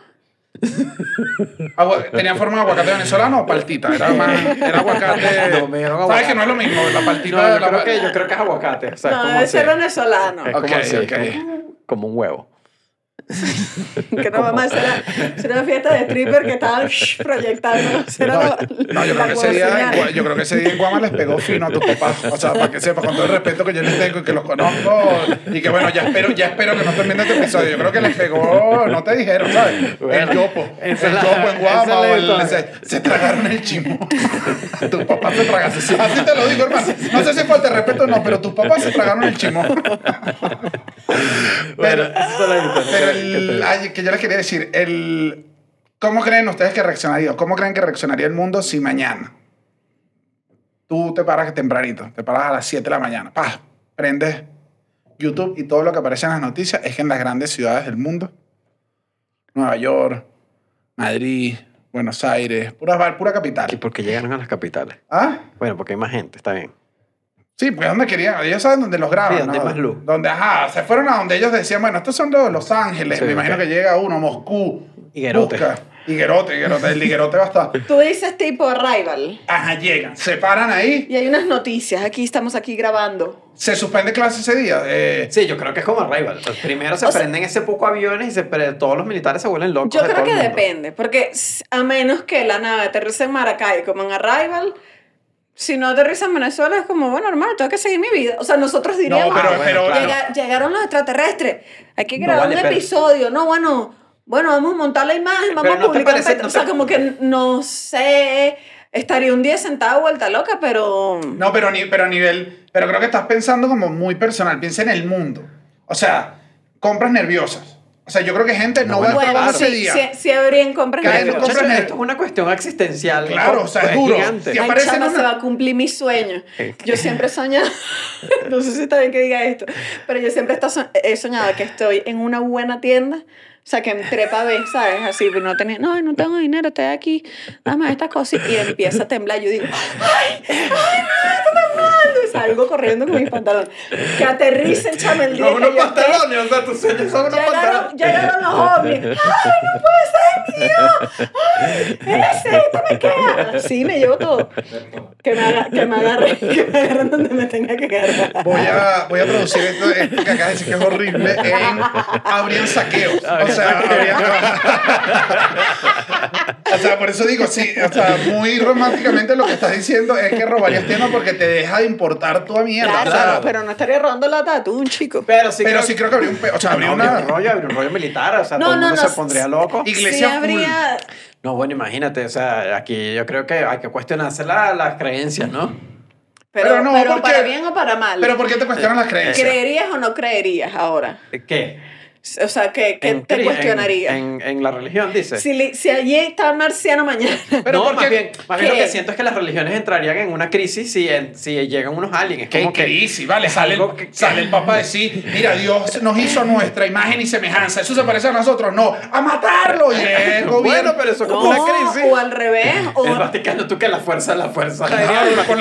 ¿Tenía forma de aguacate venezolano o paltita? Era aguacate... No, me dieron ¿Sabes aguacate. que no es lo mismo? La paltita... No, de la... yo creo que es aguacate. O sea, es No, como debe así. ser venezolano. Es como Ok, así, ok. como un huevo. Que no, mamá, será una fiesta de stripper que estaban proyectando. No, yo creo que ese día en Guama les pegó fino a tus papás. O sea, para que sepas, con todo el respeto que yo les tengo y que los conozco. Y que bueno, ya espero que no estén viendo este episodio. Yo creo que les pegó, no te dijeron, ¿sabes? Bueno, el yopo. El esa es la- yopo en Guama. esa O es la se tragaron el chimo. Tus papás se tragaron. Así te lo digo, hermano. No sé si falta de respeto o no, pero tus papás se tragaron el chimo. Bueno, eso es la historia. Ay, que yo les quería decir, ¿cómo creen ustedes que reaccionaría? ¿Cómo creen que reaccionaría el mundo si mañana tú te paras tempranito, te paras a las 7 de la mañana, prendes YouTube y todo lo que aparece en las noticias es que en las grandes ciudades del mundo, Nueva York, Madrid, Buenos Aires, pura capital. ¿Y por qué llegaron a las capitales? ¿Ah? Bueno, porque hay más gente, está bien. Sí, porque es donde querían, ellos saben dónde los graban. Sí, donde ¿no? hay más luz. Donde, se fueron a donde ellos decían, bueno, estos son Los Ángeles, Sí, me imagino ok. que llega uno, Moscú, Higuerote. busca. Higuerote, el Higuerote va a estar. Tú dices tipo Arrival. Ajá, llegan, se paran ahí, Y hay unas noticias. Estamos aquí grabando. se suspende clase ese día. Sí, yo creo que es como Arrival. Primero se O sea- prenden ese poco aviones y todos los militares se vuelven locos. Yo de creo todo que el mundo. depende. Porque a menos que la nave aterrice en Maracay como en Arrival, si no aterriza en Venezuela es como, bueno, normal, tengo que seguir mi vida. O sea, nosotros diríamos, pero, bueno, pero claro. llegaron los extraterrestres, hay que No grabar vale, un pero- episodio. No, bueno, vamos a montar la imagen, vamos Pero a no te publicar. parece- O sea, como que no sé, estaría un día sentada vuelta loca, pero... No, pero pero creo que estás pensando como muy personal, piensa en el mundo. O sea, compras nerviosas. O sea, yo creo que gente no va a Bueno, trabajar ese sí, día. sí habrían compras Caen negras. en compras Muchachos, negras. esto es una cuestión existencial. Claro, o sea, es pues, duro. gigante. Si Ay, aparece chama, una- se va a cumplir mi sueño. Yo siempre he soñado, no sé si está bien que diga esto, pero yo siempre he soñado que estoy en una buena tienda, o sea, que entré para ver, ¿sabes? Así, pero no tengo dinero, estoy aquí, dame estas cosas, y empieza a temblar. Yo digo, ¡ay, me está temblando! Y salgo corriendo con mis pantalones. Que aterricen, chama, el día Son que unos yo esté. pantalones, o sea, tus sueños son unos pantalones. Llegaron los ovnis. ¡Ay, no puede ser mío! ¡Ay, ese me queda! Sí, me llevo todo. Que me agarren donde me tenga que agarrar. Voy a traducir esto que acá dice que es horrible en habrían saqueos. O sea, o sea, por eso digo, sí, o sea, muy románticamente lo que estás diciendo es que robarías tiendas porque te deja de importar tu mierda. Claro, o sea, pero no estaría robando la tatú, chico. Pero sí, pero sí creo que habría o sea, habría habría una un rollo militar, o sea, No, todo el no, mundo no, se pondría loco. iglesia Sí habría... No, bueno, imagínate, o sea, aquí yo creo que hay que cuestionarse las creencias, ¿no? Pero no, pero porque- para bien o para mal. Pero ¿por qué te cuestionan las creencias? ¿Creerías o no creerías ahora? ¿Qué? O sea, ¿qué te cuestionarías? En la religión, dice. Si allí está un marciano mañana. Pero no, ¿por más qué? bien lo ¿Qué? que siento es que las religiones entrarían en una crisis si llegan unos aliens. Es ¿Qué como que crisis? Vale, es sale, algo que- sale el Papa a decir, mira, Dios nos hizo nuestra imagen y semejanza. ¿Eso se parece a nosotros? No, ¡a matarlo! Y el gobierno... Bueno, pero eso es como No, una crisis. o al revés. O El Vaticano, tú que la fuerza aérea del Ah, con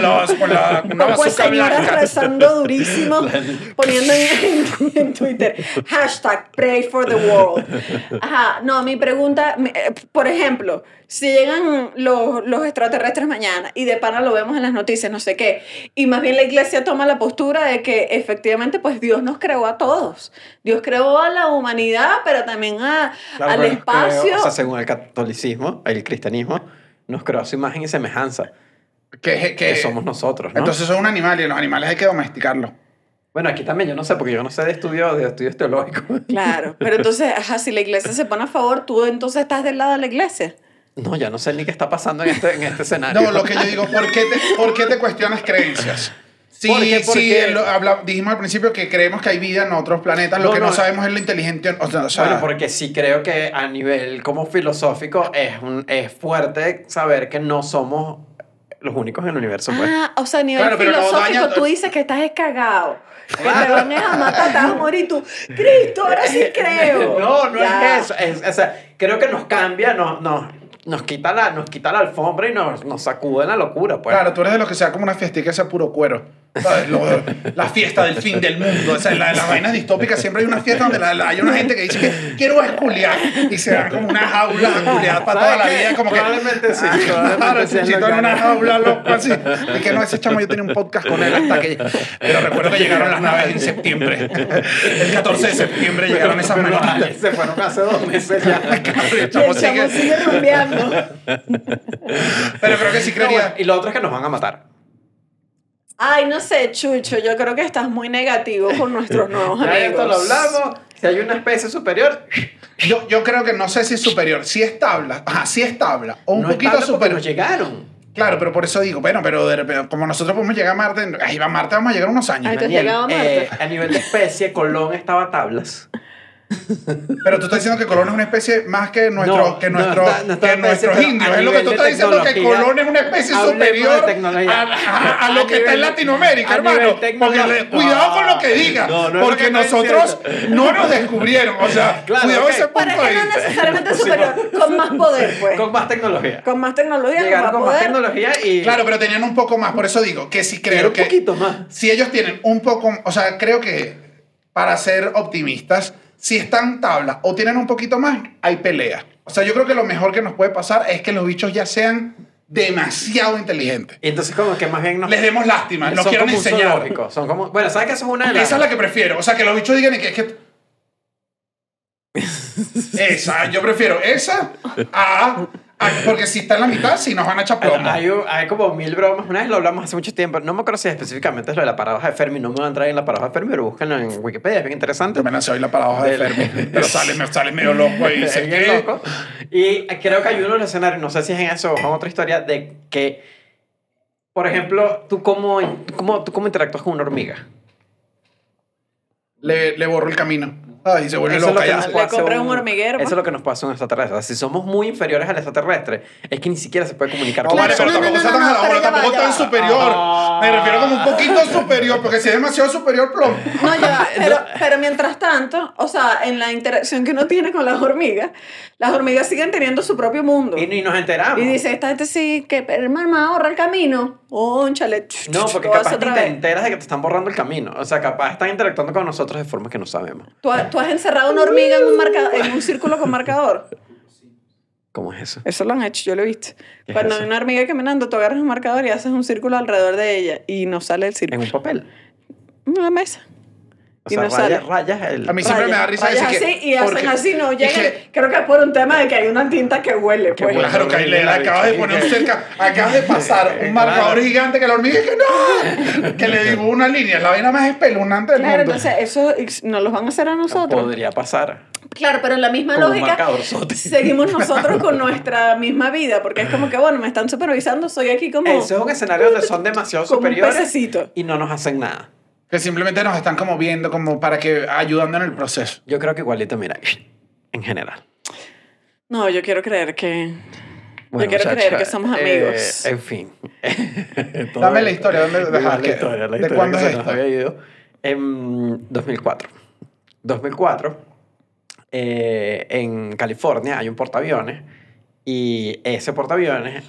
una pues bazooka señoras blanca. rezando durísimo, poniendo en Twitter, hashtag pray for the world. Ajá, no, mi pregunta, por ejemplo, si llegan los extraterrestres mañana y de pana lo vemos en las noticias, no sé qué, y más bien la iglesia toma la postura de que efectivamente pues Dios nos creó a todos. Dios creó a la humanidad, pero también Claro, al pero espacio. o sea, según el catolicismo, el cristianismo, nos creó a su imagen y semejanza. Que somos nosotros, ¿no? Entonces son un animal y los animales hay que domesticarlos. Bueno, aquí también yo no sé, porque yo no sé de estudios teológicos. Claro, pero entonces, ajá, si la iglesia se pone a favor, tú entonces estás del lado de la iglesia. No, ya no sé ni qué está pasando en este escenario. No, lo que yo digo, ¿por qué te cuestionas creencias? Sí, ¿Por qué? Porque- dijimos al principio que creemos que hay vida en otros planetas, lo que no sabemos es lo inteligente. O sea, Bueno, porque sí creo que a nivel como filosófico es fuerte saber que no somos los únicos en el universo. Pues. Ah, o sea, a nivel Claro, pero no filosófico daña- tú dices que estás cagado. Que te van a matar, te vas a morir tú. Cristo, ahora sí creo. No Ya. es eso. O sea, creo que nos cambia, nos quita la alfombra y nos sacude en la locura. Pues. claro, tú eres de los que sea como una fiesta y que sea puro cuero. ¿Sabes? La fiesta del fin del mundo. O sea, en las vainas distópicas siempre hay una fiesta donde hay una gente que dice que quiero esculiar y se dan como una jaula a esculiar para toda la ¿Sabes qué? vida. Como que, Probablemente sí, claro, probablemente el sí es Chuchito lo que en una haga. jaula, loco, así. Y que no, ese chamo yo tenía un podcast con él hasta que... Pero recuerdo que llegaron las naves en septiembre. El 14 de septiembre llegaron esas Pero los máquinas. aliens se fueron hace 2 meses ya. El Y el chamo chamo sigue rumbeando. Pero creo que sí creería... Y lo otro es que nos van a matar. Ay, no sé, Chucho, yo creo que estás muy negativo con nuestros nuevos Ya amigos. esto lo hablamos. Si hay una especie superior, Yo creo que no sé si es superior. Si es tabla. Ajá, si es tabla. O un no poquito es superior. superior. Nos llegaron. Claro, pero por eso digo, bueno, pero de repente, como nosotros podemos llegar a Marte, ahí va Marte, vamos a llegar unos años. Ay, te has Daniel, llegado a Marte. a nivel de especie, Colón estaba a tablas. Pero tú estás diciendo que Colón es una especie más que No, nuestros no está nuestros especie, indios. pero a Es lo que tú nivel estás de diciendo, que tecnología, Colón es una especie hablemos de superior tecnología. a lo que está en nivel- Latinoamérica, a hermano. nivel Porque tecnológico. cuidado con lo que diga. No, no es lo porque que estoy nosotros no nos descubrieron. O sea, Claro, cuidado ok. ese Pero punto es que ahí. no necesariamente superior, con más poder, pues. Con más tecnología. Con más tecnología, Llegaron con con más más poder. tecnología y... Claro, pero tenían un poco más. Por eso digo que sí creo un que... poquito más. Si ellos tienen un poco... O sea, creo que para ser optimistas, si están tablas o tienen un poquito más, hay pelea. O sea, yo creo que lo mejor que nos puede pasar es que los bichos ya sean demasiado inteligentes. Y entonces como que más bien nos... Les demos lástima, nos son quieran como un enseñar. zoológico, son como... Bueno, ¿sabes que eso es una de las... Esa es la que prefiero. O sea, que los bichos digan que... Esa, yo prefiero esa a porque si está en la mitad, si nos van a echar plomo. Hay como 1000 bromas. Una vez lo hablamos hace mucho tiempo. No me acuerdo si específicamente es lo de la paradoja de Fermi. No me voy a entrar en la paradoja de Fermi, pero búsquenlo en Wikipedia. Es bien interesante. Yo me lancé hoy la paradoja de Del- Fermi. Pero sale medio loco ahí. Es Dice bien que... loco. Y creo que hay uno de los escenarios, no sé si es en eso o en otra historia, de que, por ejemplo, tú cómo interactúas con una hormiga. Le borro el camino. Ay, se vuelve Eso es loca lo que ya. nos Le puede hacer compré un hormiguero, Eso pues. es lo que nos puede hacer un extraterrestre. O sea, si somos muy inferiores al extraterrestre, es que ni siquiera se puede comunicar No, con vale, nosotros. pero tampoco sea tan pero jalabora, ya va, tampoco ya tan va. superior. Me refiero como un poquito superior, porque si es demasiado superior, plom. No, ya, pero mientras tanto, o sea, en la interacción que uno tiene con las hormigas siguen teniendo su propio mundo. Y ni nos enteramos. Y dice, esta gente sí, que hermano, ahorra el camino. Ónchale. No, porque lo hace capaz ni otra te vez. enteras de que te están borrando el camino. O sea, capaz están interactuando con nosotros de formas que no sabemos. ¿Tú has encerrado una hormiga en un círculo con marcador? ¿Cómo es eso? Eso lo han hecho, yo lo he visto. ¿Qué es Cuando eso? hay una hormiga caminando, tú agarras un marcador y haces un círculo alrededor de ella y no sale el En círculo. un papel. En una mesa. O Y sea, no sale. rayas el... A mí siempre me da risa Rayas decir que... así y hacen porque- así, no y llegan. que- Creo que es por un tema de que hay una tinta que huele, pues. huele. Claro, que le acabas de poner un cerca, acabas de pasar un marcador Claro. gigante que la hormiga es que no, que le dibujó una línea, es la vaina más espeluznante del Claro, mundo. entonces eso no los van a hacer a nosotros. Podría pasar. Claro, pero en la misma Como un lógica, marcadorzote. seguimos nosotros con nuestra misma vida, porque es como que, bueno, me están supervisando, soy aquí como, Eso es un escenario donde son demasiado como un superiores pececito. y no nos hacen nada. Que simplemente nos están como viendo, como para que ayudando en el proceso. Yo creo que igualito, mira, en general. No, yo quiero creer que... Bueno, yo quiero muchacha, creer que somos amigos. En fin. Todo Dame la esto- historia, ¿dónde dejas la que- historia, la de historia cuándo que es se nos esto? había ido. En 2004. 2004, en California hay un portaaviones y ese portaaviones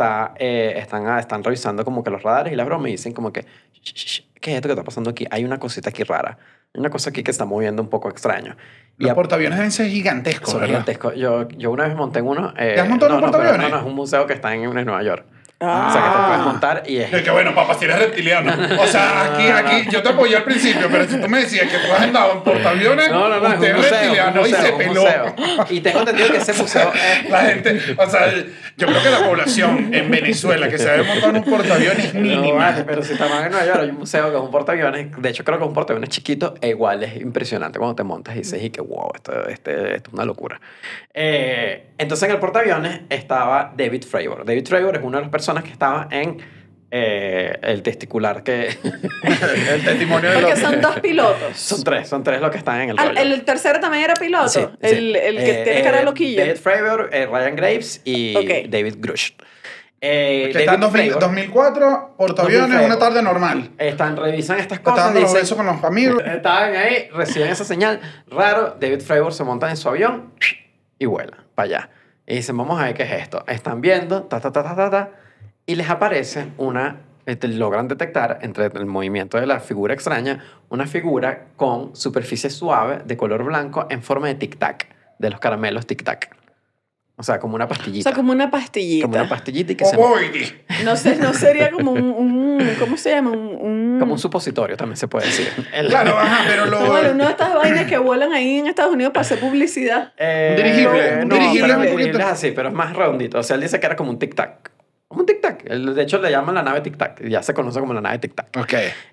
están revisando como que los radares y las bromas y dicen como que, "Shh, shh, shh, ¿qué es esto que está pasando aquí? Hay una cosita aquí rara. Hay una cosa aquí que está moviendo un poco extraño. Los a- portaaviones deben ser gigantescos, son ¿verdad? gigantescos. Yo una vez monté en uno. ¿Te has montado en un no, pero portaaviones? No, es un museo que está en Nueva York. Ah. O sea, que te puedes montar y es... Es que bueno, papá, si eres reptiliano. O sea, aquí yo te apoyé al principio, pero si tú me decías que tú has andado en portaaviones, No, es usted un es museo, reptiliano y se un peló. museo. Y tengo entendido que ese museo es... La gente, o sea, yo creo que la población en Venezuela que se debe montar en un portaaviones es No, mínima. vale, pero si estamos en Nueva York hay un museo que es un portaaviones. De hecho, creo que es un portaaviones chiquito e igual es impresionante cuando te montas y dices, y que wow, esto es una locura. Entonces en el portaaviones estaba David Fravor. David Fravor es una de las personas que estaba en el testicular que... El testimonio de Porque los... son dos pilotos. son tres los que están en el Ah, rollo. el tercero también era piloto. Sí, el que tiene cara de loquillo. David Fravor, Ryan Graves y Ok. David Grush. Que está en 2004, portaaviones, 2004. una tarde normal. Revisan estas Está cosas. dando los Dicen, besos con los amigos. estaban ahí, reciben esa señal. Raro, David Fravor se monta en su avión y vuela para allá. Y dicen, vamos a ver qué es esto. Están viendo, y les aparece logran detectar entre el movimiento de la figura extraña una figura con superficie suave de color blanco en forma de tic-tac, de los caramelos tic-tac. O sea, como una O pastillita. sea, como una pastillita. Como una pastillita y que se... Ovoide. No sé, no sería como ¿cómo se llama? Como un supositorio también se puede decir. Claro, ajá, pero No, vale, lo... una de estas vainas que vuelan ahí en Estados Unidos para hacer publicidad. Un dirigible, un dirigible pero un el poquito. dirigible es así, pero es más redondito. O sea, él dice que era como un tic-tac. Como un tic-tac. De hecho, le llaman la nave tic-tac. Ya se conoce como la nave tic-tac. Ok.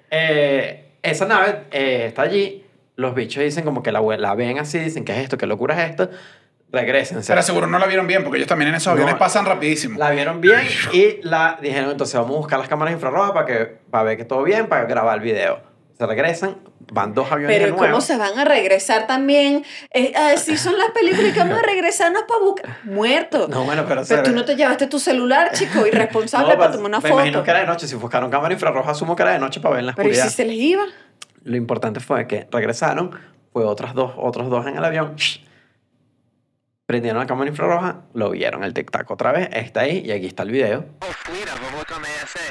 Esa nave está allí. Los bichos dicen como que la ven así, dicen, ¿qué es esto? ¿Qué locura es esto? Regresen. Pero seguro no la vieron bien, porque ellos también en esos aviones No. pasan rapidísimo. La vieron bien y la dijeron, entonces vamos a buscar las cámaras infrarrojas para ver que todo bien, para grabar el video. Se regresan, van 2 aviones Pero ¿cómo nuevos. se van a regresar también? Así son las películas que vamos a regresarnos para buscar. Muerto. No, bueno, pero... Pero tú no te llevaste tu celular, chico, irresponsable, No, para pues, tomar una me foto. imagino que era de noche. Si buscaron cámara infrarroja, asumo que era de noche para ver en la Pero ¿y oscuridad. si se les iba? Lo importante fue que regresaron, fue otros dos en el avión, prendieron la cámara infrarroja, lo vieron el tic-tac otra vez, está ahí y aquí está el video. Oh, fleet of them. Look on the ASA.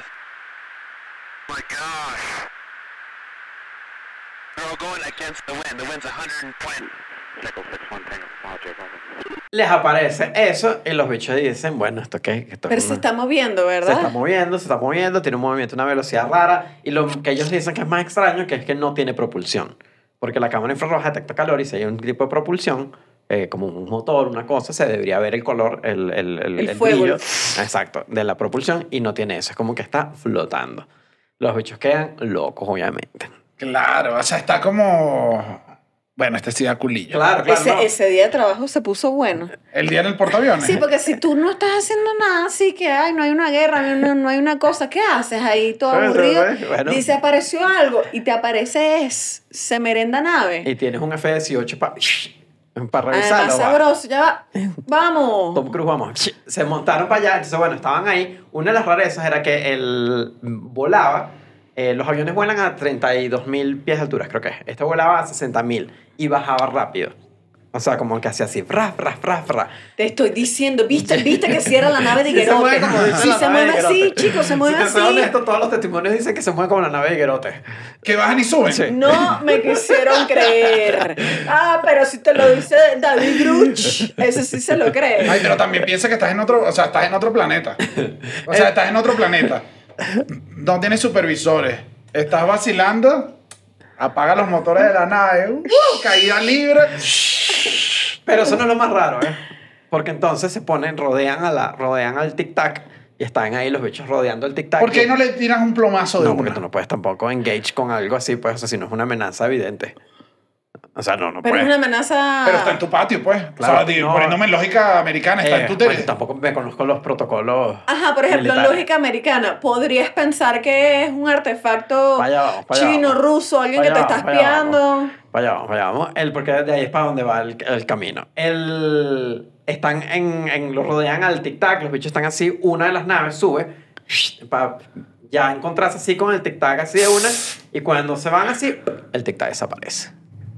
My gosh. They're all going against the wind. The wind's 120. Echo 6-1, Tango, small J, Bravo. Les aparece eso y los bichos dicen, bueno, ¿esto qué? Esto Pero es se una- está moviendo, se ¿verdad? está moviendo, tiene un movimiento, una velocidad rara y lo que ellos dicen que es más extraño que es que no tiene propulsión. Porque la cámara infrarroja detecta calor y si hay un tipo de propulsión, como un motor, una cosa, se debería ver el color, el fuego. brillo, exacto, de la propulsión y no tiene eso, es como que está flotando. Los bichos quedan locos, obviamente. Claro, o sea, está como... Bueno, este sí da culillo. Claro, claro. no. Ese día de trabajo se puso bueno. El día en el portaaviones. Sí, porque si tú no estás haciendo nada así, que ay, no hay una guerra, no hay una cosa, ¿qué haces ahí todo Bueno, aburrido? bueno. Dice, apareció algo y te aparece se merenda nave. Y tienes un F-18 para revisarlo. Además, va. sabroso, ya va. Vamos. Tom Cruise, vamos. Se montaron para allá. Entonces, bueno, estaban ahí. Una de las rarezas era que él volaba. Los aviones vuelan a 32.000 pies de altura, creo que es. Este volaba a 60.000 y bajaba rápido. O sea, como que hacía así, fra. Te estoy diciendo, ¿viste que si era la nave de Sí, se Guerote? mueve como dice Sí, la se nave de mueve así, Guerote. chicos, se mueve Si te soy así. honesto, todos los testimonios dicen que se mueve como la nave de Guerote. Que bajan y suben. Sí. No me quisieron creer. Ah, pero si te lo dice David Gruch, ese sí se lo cree. Ay, pero también piensa que estás en otro, o sea, estás en otro planeta. O sea, estás en otro planeta. No tienes supervisores. Estás vacilando. Apaga los motores de la nave. Caída libre. Pero eso no es lo más raro, ¿eh? Porque entonces se ponen, rodean al tic-tac y están ahí los bichos rodeando el tic-tac. ¿Por qué no le tiras un plomazo de No, porque una? tú no puedes tampoco engage con algo así, pues, o sea, si no es una amenaza evidente. O sea, no Pero puedes. es una amenaza. Pero está en tu patio, pues. Claro, o sea, digo, no. poniéndome en lógica americana, está en tu Bueno, tele. tampoco me conozco los protocolos. Ajá, por ejemplo, en militares. lógica americana, podrías pensar que es un artefacto Pa' allá vamos, pa' allá chino, vamos. ruso, alguien Pa' que te allá está vamos, pa' allá espiando. Para allá vamos. Porque de ahí es para donde va el camino. Están los rodean al tic-tac, los bichos están así, una de las naves sube para ya encontrarse así con el tic-tac así de una, y cuando se van así, el tic-tac desaparece.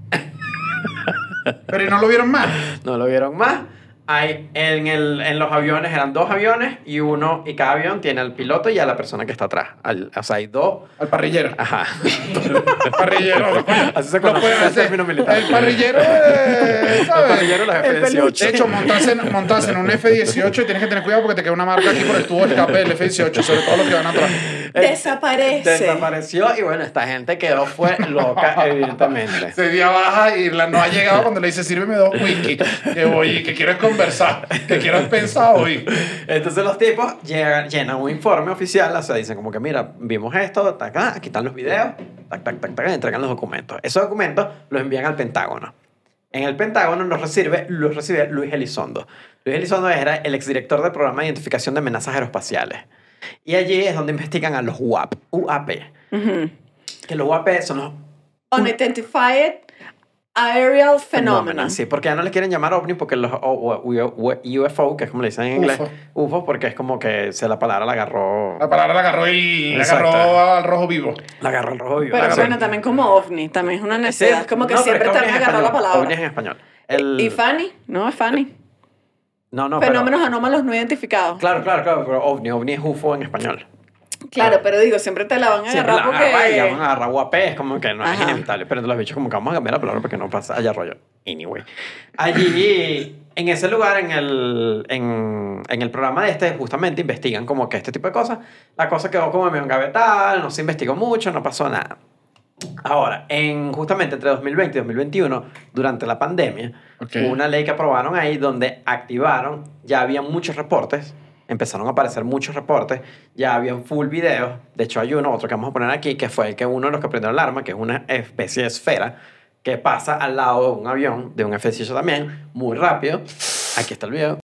Pero ¿y no lo vieron más? No lo vieron más. Hay, en los aviones eran 2 aviones y cada avión tiene al piloto y a la persona que está atrás. O sea, hay 2. Al parrillero. Ajá. Parrillero. Así se Lo conoce pueden el hacer. término militar. El parrillero, ¿sabes? El parrillero de los F-18. De hecho, montarse en un F-18 y tienes que tener cuidado porque te queda una marca aquí por el tubo de escape del F-18, sobre todo los que van atrás. Desaparece. Desapareció y bueno, esta gente fue loca, evidentemente. Se dio baja y no ha llegado cuando le dice, sírveme 2 whisky, que quiero es conversar, que quiero es pensar hoy. Entonces los tipos llenan un informe oficial, o sea, dicen como que mira, vimos esto, aquí están los videos, entregan los documentos. Esos documentos los envían al Pentágono. En el Pentágono los recibe Luis Elizondo. Luis Elizondo era el exdirector del Programa de Identificación de Amenazas Aeroespaciales. Y allí es donde investigan a los UAP. Que los UAP son los Unidentified Aerial Phenomena. Sí, porque ya no les quieren llamar ovni porque los UFO, que es como le dicen en inglés, UFO, porque es como que la palabra la agarró. La palabra la agarró le Exacto. agarró al rojo vivo. La agarró el rojo vivo. Pero Sí. bueno, también como ovni, también es una necesidad. Sí, Como que no, siempre pero te es han que ovni es agarrado la español, palabra. ovni es en español. ¿Y Fanny? No, es Fanny. No, Fenómenos anómalos no identificados. Claro, pero ovni es UFO en español. Claro, pero digo, siempre te la van a Siempre agarrar la agarran y van a porque... agarrar UAP, es como que no es Ajá. inevitable. Pero entonces los bichos como que vamos a cambiar la palabra porque no pasa allá rollo. Anyway. Allí, en ese lugar, en el programa justamente investigan como que este tipo de cosas. La cosa quedó como medio engavetada, no se investigó mucho, no pasó nada. Ahora, justamente entre 2020 y 2021, durante la pandemia, hubo una ley que aprobaron ahí donde activaron, ya había muchos reportes, empezaron a aparecer muchos reportes, ya habían full videos. De hecho, hay otro que vamos a poner aquí, que fue uno de los que prendió el alarma, que es una especie de esfera que pasa al lado de un avión, de un F-18 también, muy rápido. Aquí está el video.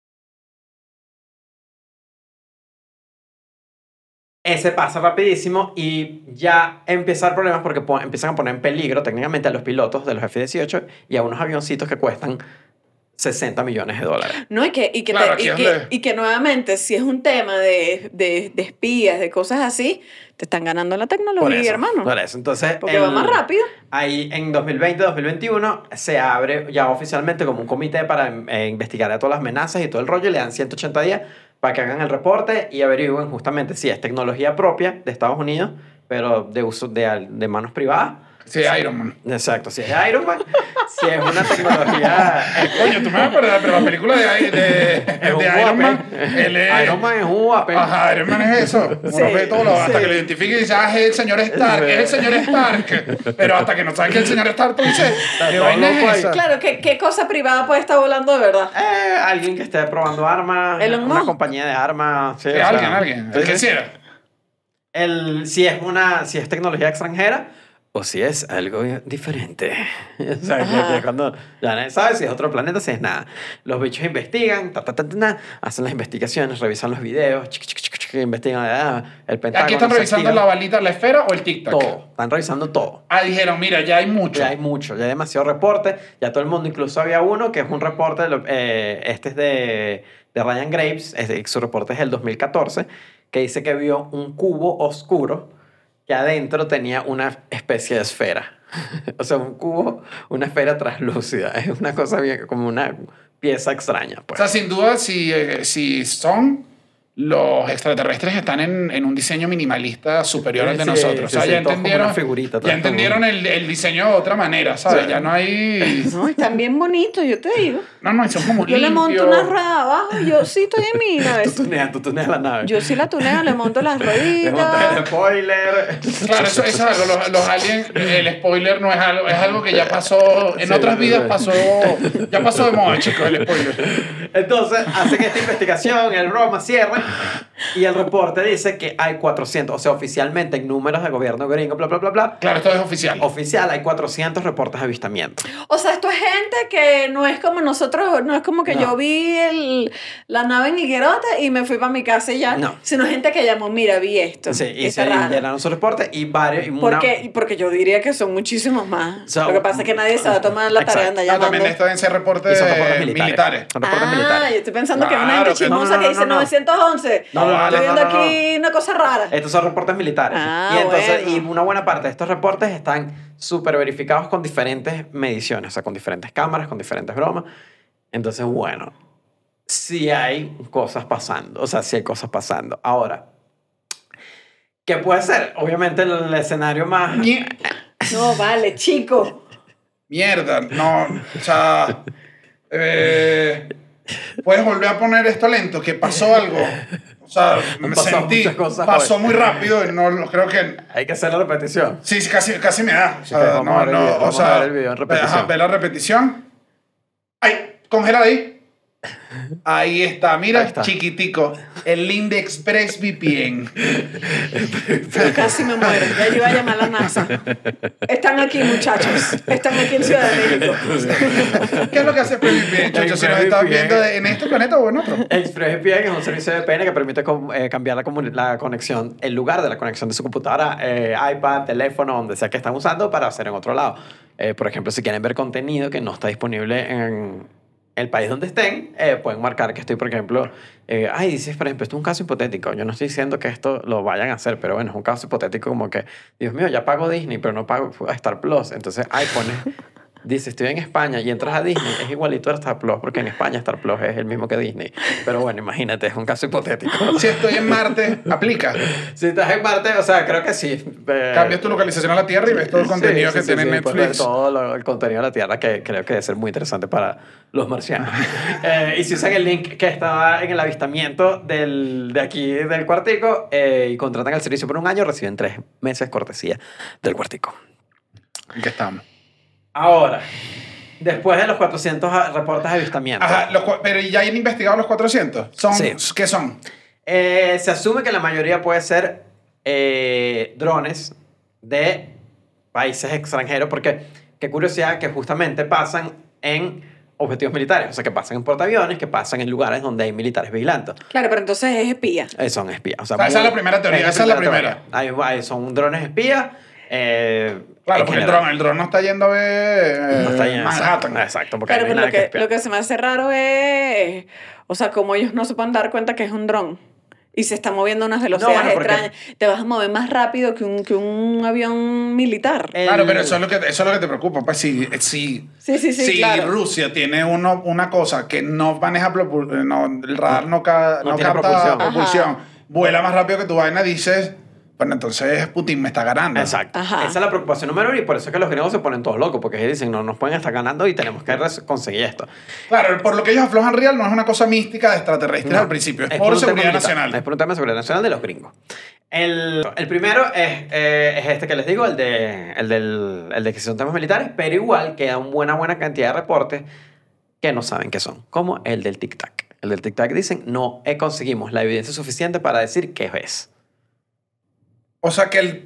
Ese pasa rapidísimo y ya empiezan problemas porque empiezan a poner en peligro técnicamente a los pilotos de los F-18 y a unos avioncitos que cuestan $60 millones. No, y que nuevamente, si es un tema de espías, de cosas así, te están ganando la tecnología, hermano. Por eso. Entonces, porque va más rápido. Ahí en 2020-2021 se abre ya oficialmente como un comité para investigar a todas las amenazas y todo el rollo y le dan 180 días para que hagan el reporte y averigüen justamente si es tecnología propia de Estados Unidos, pero de uso de manos privadas. Sí, Iron Man. Exacto, si es Iron Man, si es una tecnología... Coño, tú me vas a acordar, pero la película de Iron Man, él es... Iron Man es un UAP. Ajá, Iron Man es eso. Uno ve todo hasta que lo identifique y dice, es el señor Stark, es el señor Stark. Pero hasta que no sabes que es el señor Stark, tú dices, ¿qué vaina es esa? Claro, ¿qué cosa privada puede estar volando de verdad? Alguien que esté probando armas, Elon una Musk. compañía de armas. Sí, Sí, alguien, el que hiciera. Si es tecnología extranjera, o si es algo diferente. O sea, que cuando ya nadie sabe si es otro planeta, si es nada. Los bichos investigan, hacen las investigaciones, revisan los videos, investigan el Pentágono. ¿Aquí están revisando la balita, la esfera o el tic-tac? todo. Están revisando todo. Ah, dijeron, mira, ya hay mucho. Ya hay mucho, ya hay demasiado reporte. Ya todo el mundo, incluso había uno que es un reporte, este es de Ryan Graves, su reporte es del 2014, que dice que vio un cubo oscuro que adentro tenía una especie de esfera. O sea, un cubo, una esfera translúcida. Es una cosa bien, como una pieza extraña. Pues. O sea, sin duda, si son los extraterrestres están en un diseño minimalista superior al de nosotros. Sí, o sea, ya todo como entendieron, una figurita, todo ya entendieron el diseño de otra manera, ¿sabes? Sí. Ya no hay... No, están bien bonitos, yo te digo. No, y son como Yo le monto limpios. una rueda abajo, yo sí estoy en mi nave. Tú tuneas la nave. Yo sí la tuneo, le monto las Le montas el rueditas. spoiler. Claro, eso es algo. Los aliens, el spoiler no es algo, es algo que ya pasó, en otras vidas pasó, ya pasó de moda, chicos, el spoiler. Entonces, hacen esta investigación, el broma cierra y el reporte dice que hay 400, o sea, oficialmente en números de gobierno gringo, bla, bla, bla, bla. Claro, esto es oficial. Oficial, hay 400 reportes de avistamiento. O sea, esto es gente que no es como nosotros, no es como que No. yo vi la nave en Higuerote y me fui para mi casa y ya. No. Sino gente que llamó, mira, vi esto. Sí, y está se raro. llenaron sus reportes y varios. Porque yo diría que son muchísimos más. O sea, Lo que pasa es que nadie se va a tomar la tarea de andar No, llamando. también esto deben ser reportes, Y son reportes militares. Son reportes Yo militares. estoy pensando que es una Claro, gente que no, chismosa que dice 911. No, Estoy viendo no. aquí una cosa rara. Estos son reportes militares. Ah, y entonces, bueno. y una buena parte de estos reportes están súper verificados con diferentes mediciones, o sea, con diferentes cámaras, con diferentes bromas. Entonces, bueno, sí hay cosas pasando. O sea, sí hay cosas pasando. Ahora, ¿qué puede ser? Obviamente el escenario más... No, vale, chico. Mierda, no, o sea, puedes volver a poner esto lento, que pasó algo, o sea, Han me pasado sentí, muchas cosas pasó hoy. muy rápido y no creo que, Hay que hacer la repetición. sí, casi me da, o sea, Ok, vamos a ver el video, o vamos sea, a ver el video en repetición. ajá, ve la repetición, ay, congela ahí. Ahí está, mira, Ahí está. chiquitico, el link de ExpressVPN. Casi me muero. Ya yo iba a llamar a la NASA. Están aquí, muchachos. Están aquí en Ciudad de México. ¿Qué es lo que hace ExpressVPN, Chocho? Si nos estás viendo en este planeta o en otro. ExpressVPN es un servicio de VPN que permite cambiar la conexión, el lugar de la conexión de su computadora, iPad, teléfono, donde sea que están usando, para hacer en otro lado. Por ejemplo, si quieren ver contenido que no está disponible en el país donde estén, pueden marcar que estoy, por ejemplo, dices, por ejemplo, esto es un caso hipotético. Yo no estoy diciendo que esto lo vayan a hacer, pero bueno, es un caso hipotético como que, Dios mío, ya pago Disney, pero no pago Star Plus. Entonces, pones... Dice, estoy en España y entras a Disney, es igualito a Star Plus, porque en España Star Plus es el mismo que Disney. Pero bueno, imagínate, es un caso hipotético. Si estoy en Marte, aplica. Si estás en Marte, o sea, creo que sí. Cambias tu localización a la Tierra y ves todo el contenido que tiene puedes ver Netflix. todo el contenido de la Tierra, que creo que debe ser muy interesante para los marcianos. Y si usan el link que está en el avistamiento de aquí del Cuartico y contratan el servicio por un año, reciben 3 meses cortesía del Cuartico. ¿En qué estamos? Ahora, después de los 400 reportes de avistamiento. Ajá, pero ¿ya han investigado los 400? Sí. ¿Qué son? Se asume que la mayoría puede ser drones de países extranjeros, porque qué curiosidad que justamente pasan en objetivos militares, o sea, que pasan en portaaviones, que pasan en lugares donde hay militares vigilando. Claro, pero entonces es espía. Son espías. O sea, esa es la primera teoría, esa es la primera. teoría. Son drones espías. Claro, en porque general. el dron no está yendo a ver No está lleno, Manhattan. Exacto, porque Claro, ahí no pero hay nada que espiar. lo que se me hace raro es, o sea, como ellos no se pueden dar cuenta que es un dron y se está moviendo a unas velocidades bueno, porque- extrañas. Te vas a mover más rápido que un avión militar. Claro, pero eso es lo que te preocupa. Pues si Sí, claro. Rusia tiene una cosa que no maneja el radar no tiene capta propulsión. propulsión, vuela más rápido que tu vaina, dices, bueno, entonces Putin me está ganando. Exacto. Ajá. Esa es la preocupación número uno y por eso es que los gringos se ponen todos locos, porque ellos dicen, no, nos pueden estar ganando y tenemos que conseguir esto. Claro, por lo que ellos aflojan real no es una cosa mística de extraterrestres No, al principio, es por por un tema seguridad militar. nacional. Es por un tema de seguridad nacional de los gringos. El primero es este que les digo, el de que son temas militares, pero igual queda una buena cantidad de reportes que no saben qué son, como el del tic-tac. El del tic-tac dicen, no conseguimos la evidencia suficiente para decir qué es. O sea que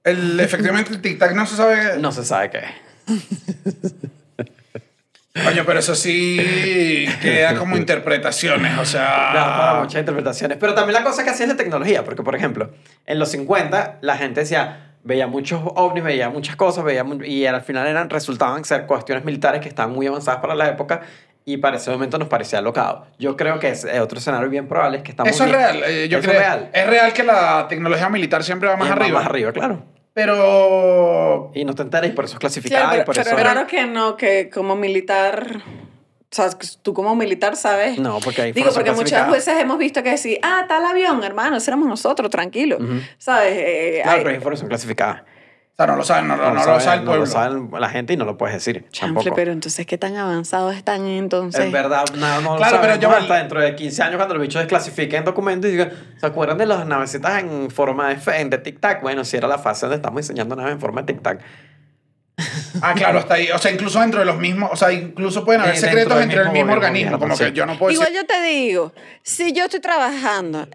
Efectivamente, el tic-tac no se sabe. No se sabe qué es. Coño, pero eso sí queda como interpretaciones, o Da sea... para muchas interpretaciones. Pero también la cosa que hacía es la tecnología, porque, por ejemplo, en los 50 la gente decía, veía muchos ovnis, veía muchas cosas, y al final resultaban ser cuestiones militares que estaban muy avanzadas para la época y para ese momento nos parecía alocado. Yo creo que es otro escenario bien probable es que estamos Eso es real, yo Eso creo. es real. Es real que la tecnología militar siempre va más arriba. Más arriba, claro. Pero... Y no te enteras y por eso es clasificado Claro, y por pero eso... es raro que no, que como militar... O sea, que tú como militar sabes... No, porque hay Digo, fuerza porque muchas clasificada. veces hemos visto que decir, tal avión, hermano, ese éramos nosotros, tranquilo. ¿Sabes? Claro, pero hay información clasificada. O sea, no lo saben, no lo sabe el no pueblo. lo sabe la gente y no lo puedes decir. Chanfle, Tampoco. pero entonces, ¿qué tan avanzados están entonces? Es verdad, no Claro, lo pero sabemos yo- hasta dentro de 15 años cuando los bichos desclasifiquen documentos y digan, ¿se acuerdan de las navecitas en forma de tic-tac? Bueno, si era la fase donde estamos diseñando naves en forma de tic-tac. Ah, claro, hasta ahí. O sea, incluso dentro de los mismos... O sea, incluso pueden haber Dentro secretos del entre el mismo mismo gobierno, organismo. Como sí. que yo no puedo Igual decir... yo te digo, si yo estoy trabajando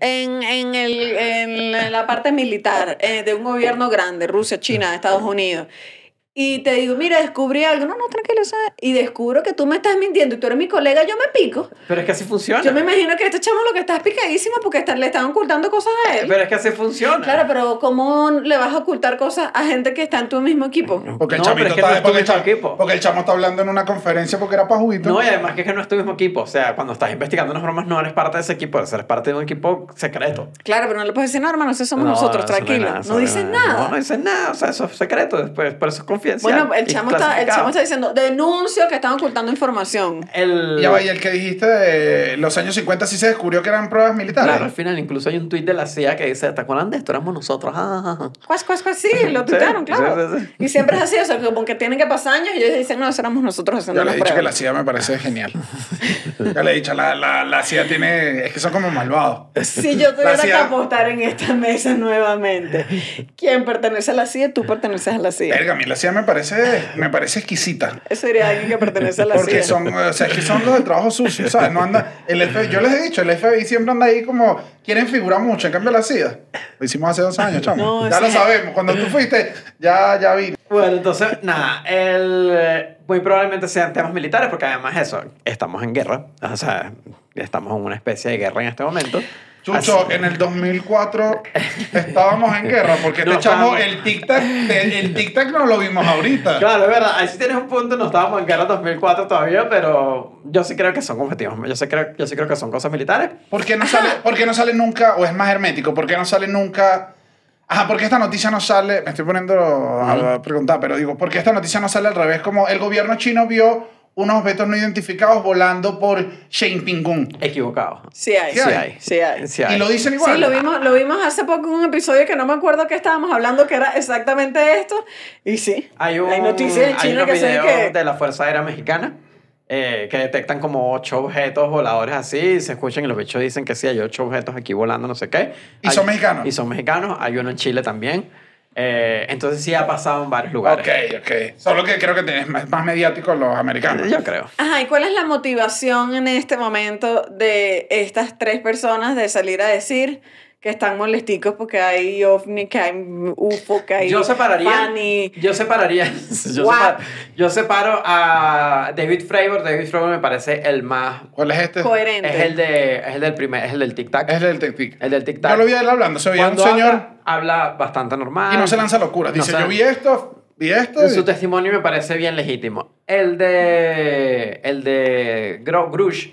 en la parte militar de un gobierno grande, Rusia, China, Estados Unidos, y te digo, mira, descubrí algo, no, tranquilo, ¿sabes? Y descubro que tú me estás mintiendo y tú eres mi colega, yo me pico. Pero es que así funciona. Yo me imagino que este chamo lo que está es picadísimo porque le están ocultando cosas a él. Pero es que así funciona. Claro, pero ¿cómo le vas a ocultar cosas a gente que está en tu mismo equipo? Porque el No, pero chamito es que no está... es tu mismo equipo. Porque el chamo está hablando en una conferencia porque era pajuito. No, y además que no es tu mismo equipo. O sea, cuando estás investigando unas bromas no eres parte de ese equipo, eres parte de un equipo secreto. Claro, pero no le puedes decir, no, hermano, eso somos nosotros, eso tranquilo. eso No dices nada. No dices nada. O sea, eso es secreto. Después, por eso es confidencial. Bueno, el y chamo está clasificado. diciendo, denuncio que están ocultando información. Ya va, y el que dijiste de los años 50 sí se descubrió que eran pruebas militares. Claro, al final incluso hay un tuit de la CIA que dice, ¿te acuerdan de esto? Éramos nosotros. Cuas, sí, lo tuitaron, claro. sí. Y siempre es así, o sea, como que tienen que pasar años y ellos dicen, no, eso éramos nosotros haciendo Yo le las he dicho que la pruebas. CIA me parece genial. Ya le he dicho, la CIA tiene... Es que son como malvados. Si yo tuviera La que CIA apostar en esta mesa nuevamente, ¿quién pertenece a la CIA? Tú perteneces a la CIA. Verga, a mí la CIA me parece exquisita. Eso sería alguien que pertenece a la Porque CIA. son, o sea, es que son los de trabajo sucio, ¿sabes? No anda, yo les he dicho, el FBI siempre anda ahí como, quieren figurar mucho, en cambio la CIA. Lo hicimos hace 2 años, chamo. No, ya sí. lo sabemos, cuando tú fuiste, ya vi. Bueno, entonces, nada, muy probablemente sean temas militares, porque además eso, estamos en guerra, o sea, estamos en una especie de guerra en este momento. Chucho, Así- en el 2004 estábamos en guerra, porque No, este chamo, estábamos- el tic-tac no lo vimos ahorita. Claro, es verdad, ahí sí tienes un punto, no estábamos en guerra 2004 todavía, pero yo sí creo que son objetivos, yo sí creo que son cosas militares. ¿Por qué no sale nunca, o es más hermético? ¿Por qué no sale nunca? Ajá, porque esta noticia no sale, me estoy poniendo a preguntar, pero digo, ¿por qué esta noticia no sale al revés? Como el gobierno chino vio unos objetos no identificados volando por Shenpingún. Equivocado. Sí hay. Sí hay. Sí hay. Sí hay. Y lo dicen igual. Sí, lo vimos hace poco en un episodio que no me acuerdo que estábamos hablando que era exactamente esto. Y sí, Hay noticias en hay China unos que se videos que... de la Fuerza Aérea Mexicana que detectan como 8 objetos voladores así, y se escuchan y los bichos dicen que sí, hay 8 objetos aquí volando, no sé qué. ¿Y son mexicanos? Y son mexicanos, hay uno en Chile también. Entonces sí ha pasado en varios lugares. Ok. Solo que creo que es más mediático los americanos. Yo creo. Ajá, ¿y cuál es la motivación en este momento de estas 3 personas de salir a decir que están molesticos porque hay ovni, que hay UFO, que hay Yo separaría Fanny? yo What? yo separo a David Fravor. David Fravor me parece el más ¿Cuál es este? Coherente. es el del tic tac. Es el del tic. El del tic tac. Yo lo vi a él hablando, se veía un Cuando señor habla bastante normal. y no se lanza locuras. Dice, No se- yo vi esto. Su testimonio me parece bien legítimo. El de Grush.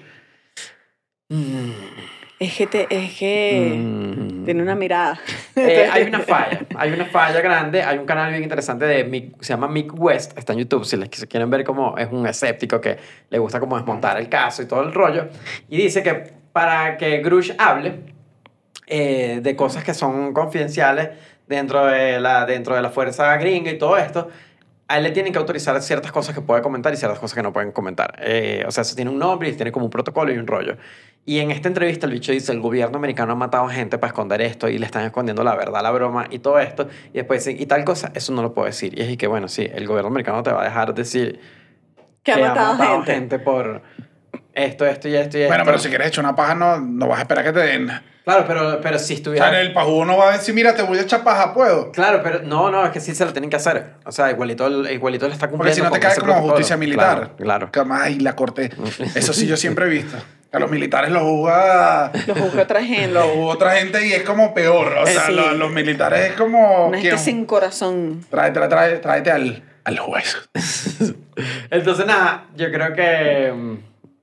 Es que tiene una mirada. Hay una falla grande. Hay un canal bien interesante de se llama Mick West, está en YouTube, si les quieren ver cómo es un escéptico que le gusta como desmontar el caso y todo el rollo. Y dice que para que Grush hable de cosas que son confidenciales dentro de la fuerza gringa y todo esto, a él le tienen que autorizar ciertas cosas que puede comentar y ciertas cosas que no pueden comentar. O sea, eso tiene un nombre y tiene como un protocolo y un rollo. Y en esta entrevista el bicho dice, el gobierno americano ha matado gente para esconder esto y le están escondiendo la verdad, la broma y todo esto. Y después dicen, y tal cosa, eso no lo puedo decir. Y es que, bueno, sí, el gobierno americano te va a dejar decir Que ha matado gente. por esto y esto y esto. Bueno, pero si quieres echar una paja, no vas a esperar que te den. Claro, pero si O estuviera... sea, el pajugo no va a decir, mira, te voy a echar paja, ¿puedo? Claro, pero no, es que sí se lo tienen que hacer. O sea, igualito le está cumpliendo. Porque si no te con cae ese como protocolo. justicia militar. Claro. Ay, la corte. Eso sí yo siempre he visto. A los militares los juzga... Lo juzga otra gente. Los juzga otra gente y es como peor. O sea, Sí. los militares es como... Una gente ¿quién? sin corazón. Tráete al juez. Entonces, nada, yo creo que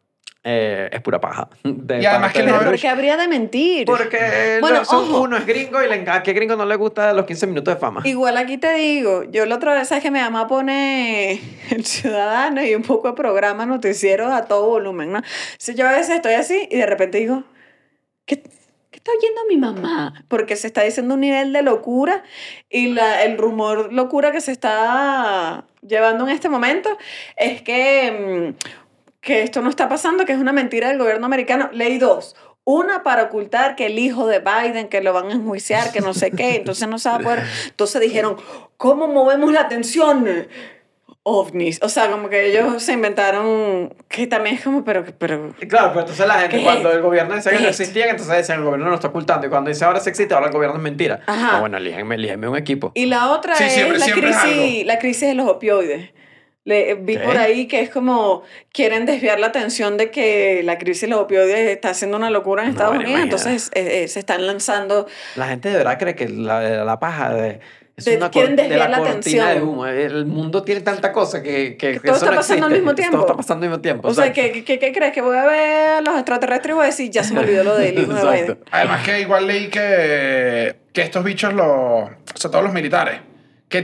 es pura paja. Y además que Pero no- ¿por qué habría de mentir? Porque Bueno, ojo. uno es gringo y ¿a qué gringo no le gusta los 15 minutos de fama? Igual aquí te digo, yo la otra vez, ¿sabes que mi mamá pone El Ciudadano y un poco de programa noticiero a todo volumen, ¿no? Entonces yo a veces estoy así y de repente digo, ¿qué está oyendo mi mamá? Porque se está diciendo un nivel de locura y el rumor locura que se está llevando en este momento es que esto no está pasando, que es una mentira del gobierno americano. Leí 2. Una para ocultar que el hijo de Biden, que lo van a enjuiciar, que no sé qué, entonces no se va a poder. Entonces dijeron, ¿cómo movemos la atención? OVNIs. O sea, como que ellos se inventaron, que también es como, pero Claro, pero entonces la gente, ¿Qué cuando es? el gobierno decía que ¿Qué no es? existían, entonces decían el gobierno no está ocultando. Y cuando dice ahora sí existe, ahora el gobierno es mentira. Ajá. Ah, bueno, elíjenme un equipo. Y la otra Sí, es siempre es la crisis de los opioides. Vi ¿Qué? por ahí que es como quieren desviar la atención de que la crisis de los opioides está haciendo una locura en Estados Bueno, Unidos. imagínate. Entonces se están lanzando. La gente de verdad cree que la paja es una Quieren de desviar la cortina de atención. humo. El mundo tiene tanta cosa que todo eso está no pasando al existe. mismo tiempo. Todo está pasando al mismo tiempo. O sea, exacto. ¿qué crees? ¿Que voy a ver a los extraterrestres y voy a decir, ya se me olvidó lo del hijo de Exacto. Biden? Además que igual leí que estos bichos, o sea, todos los militares, que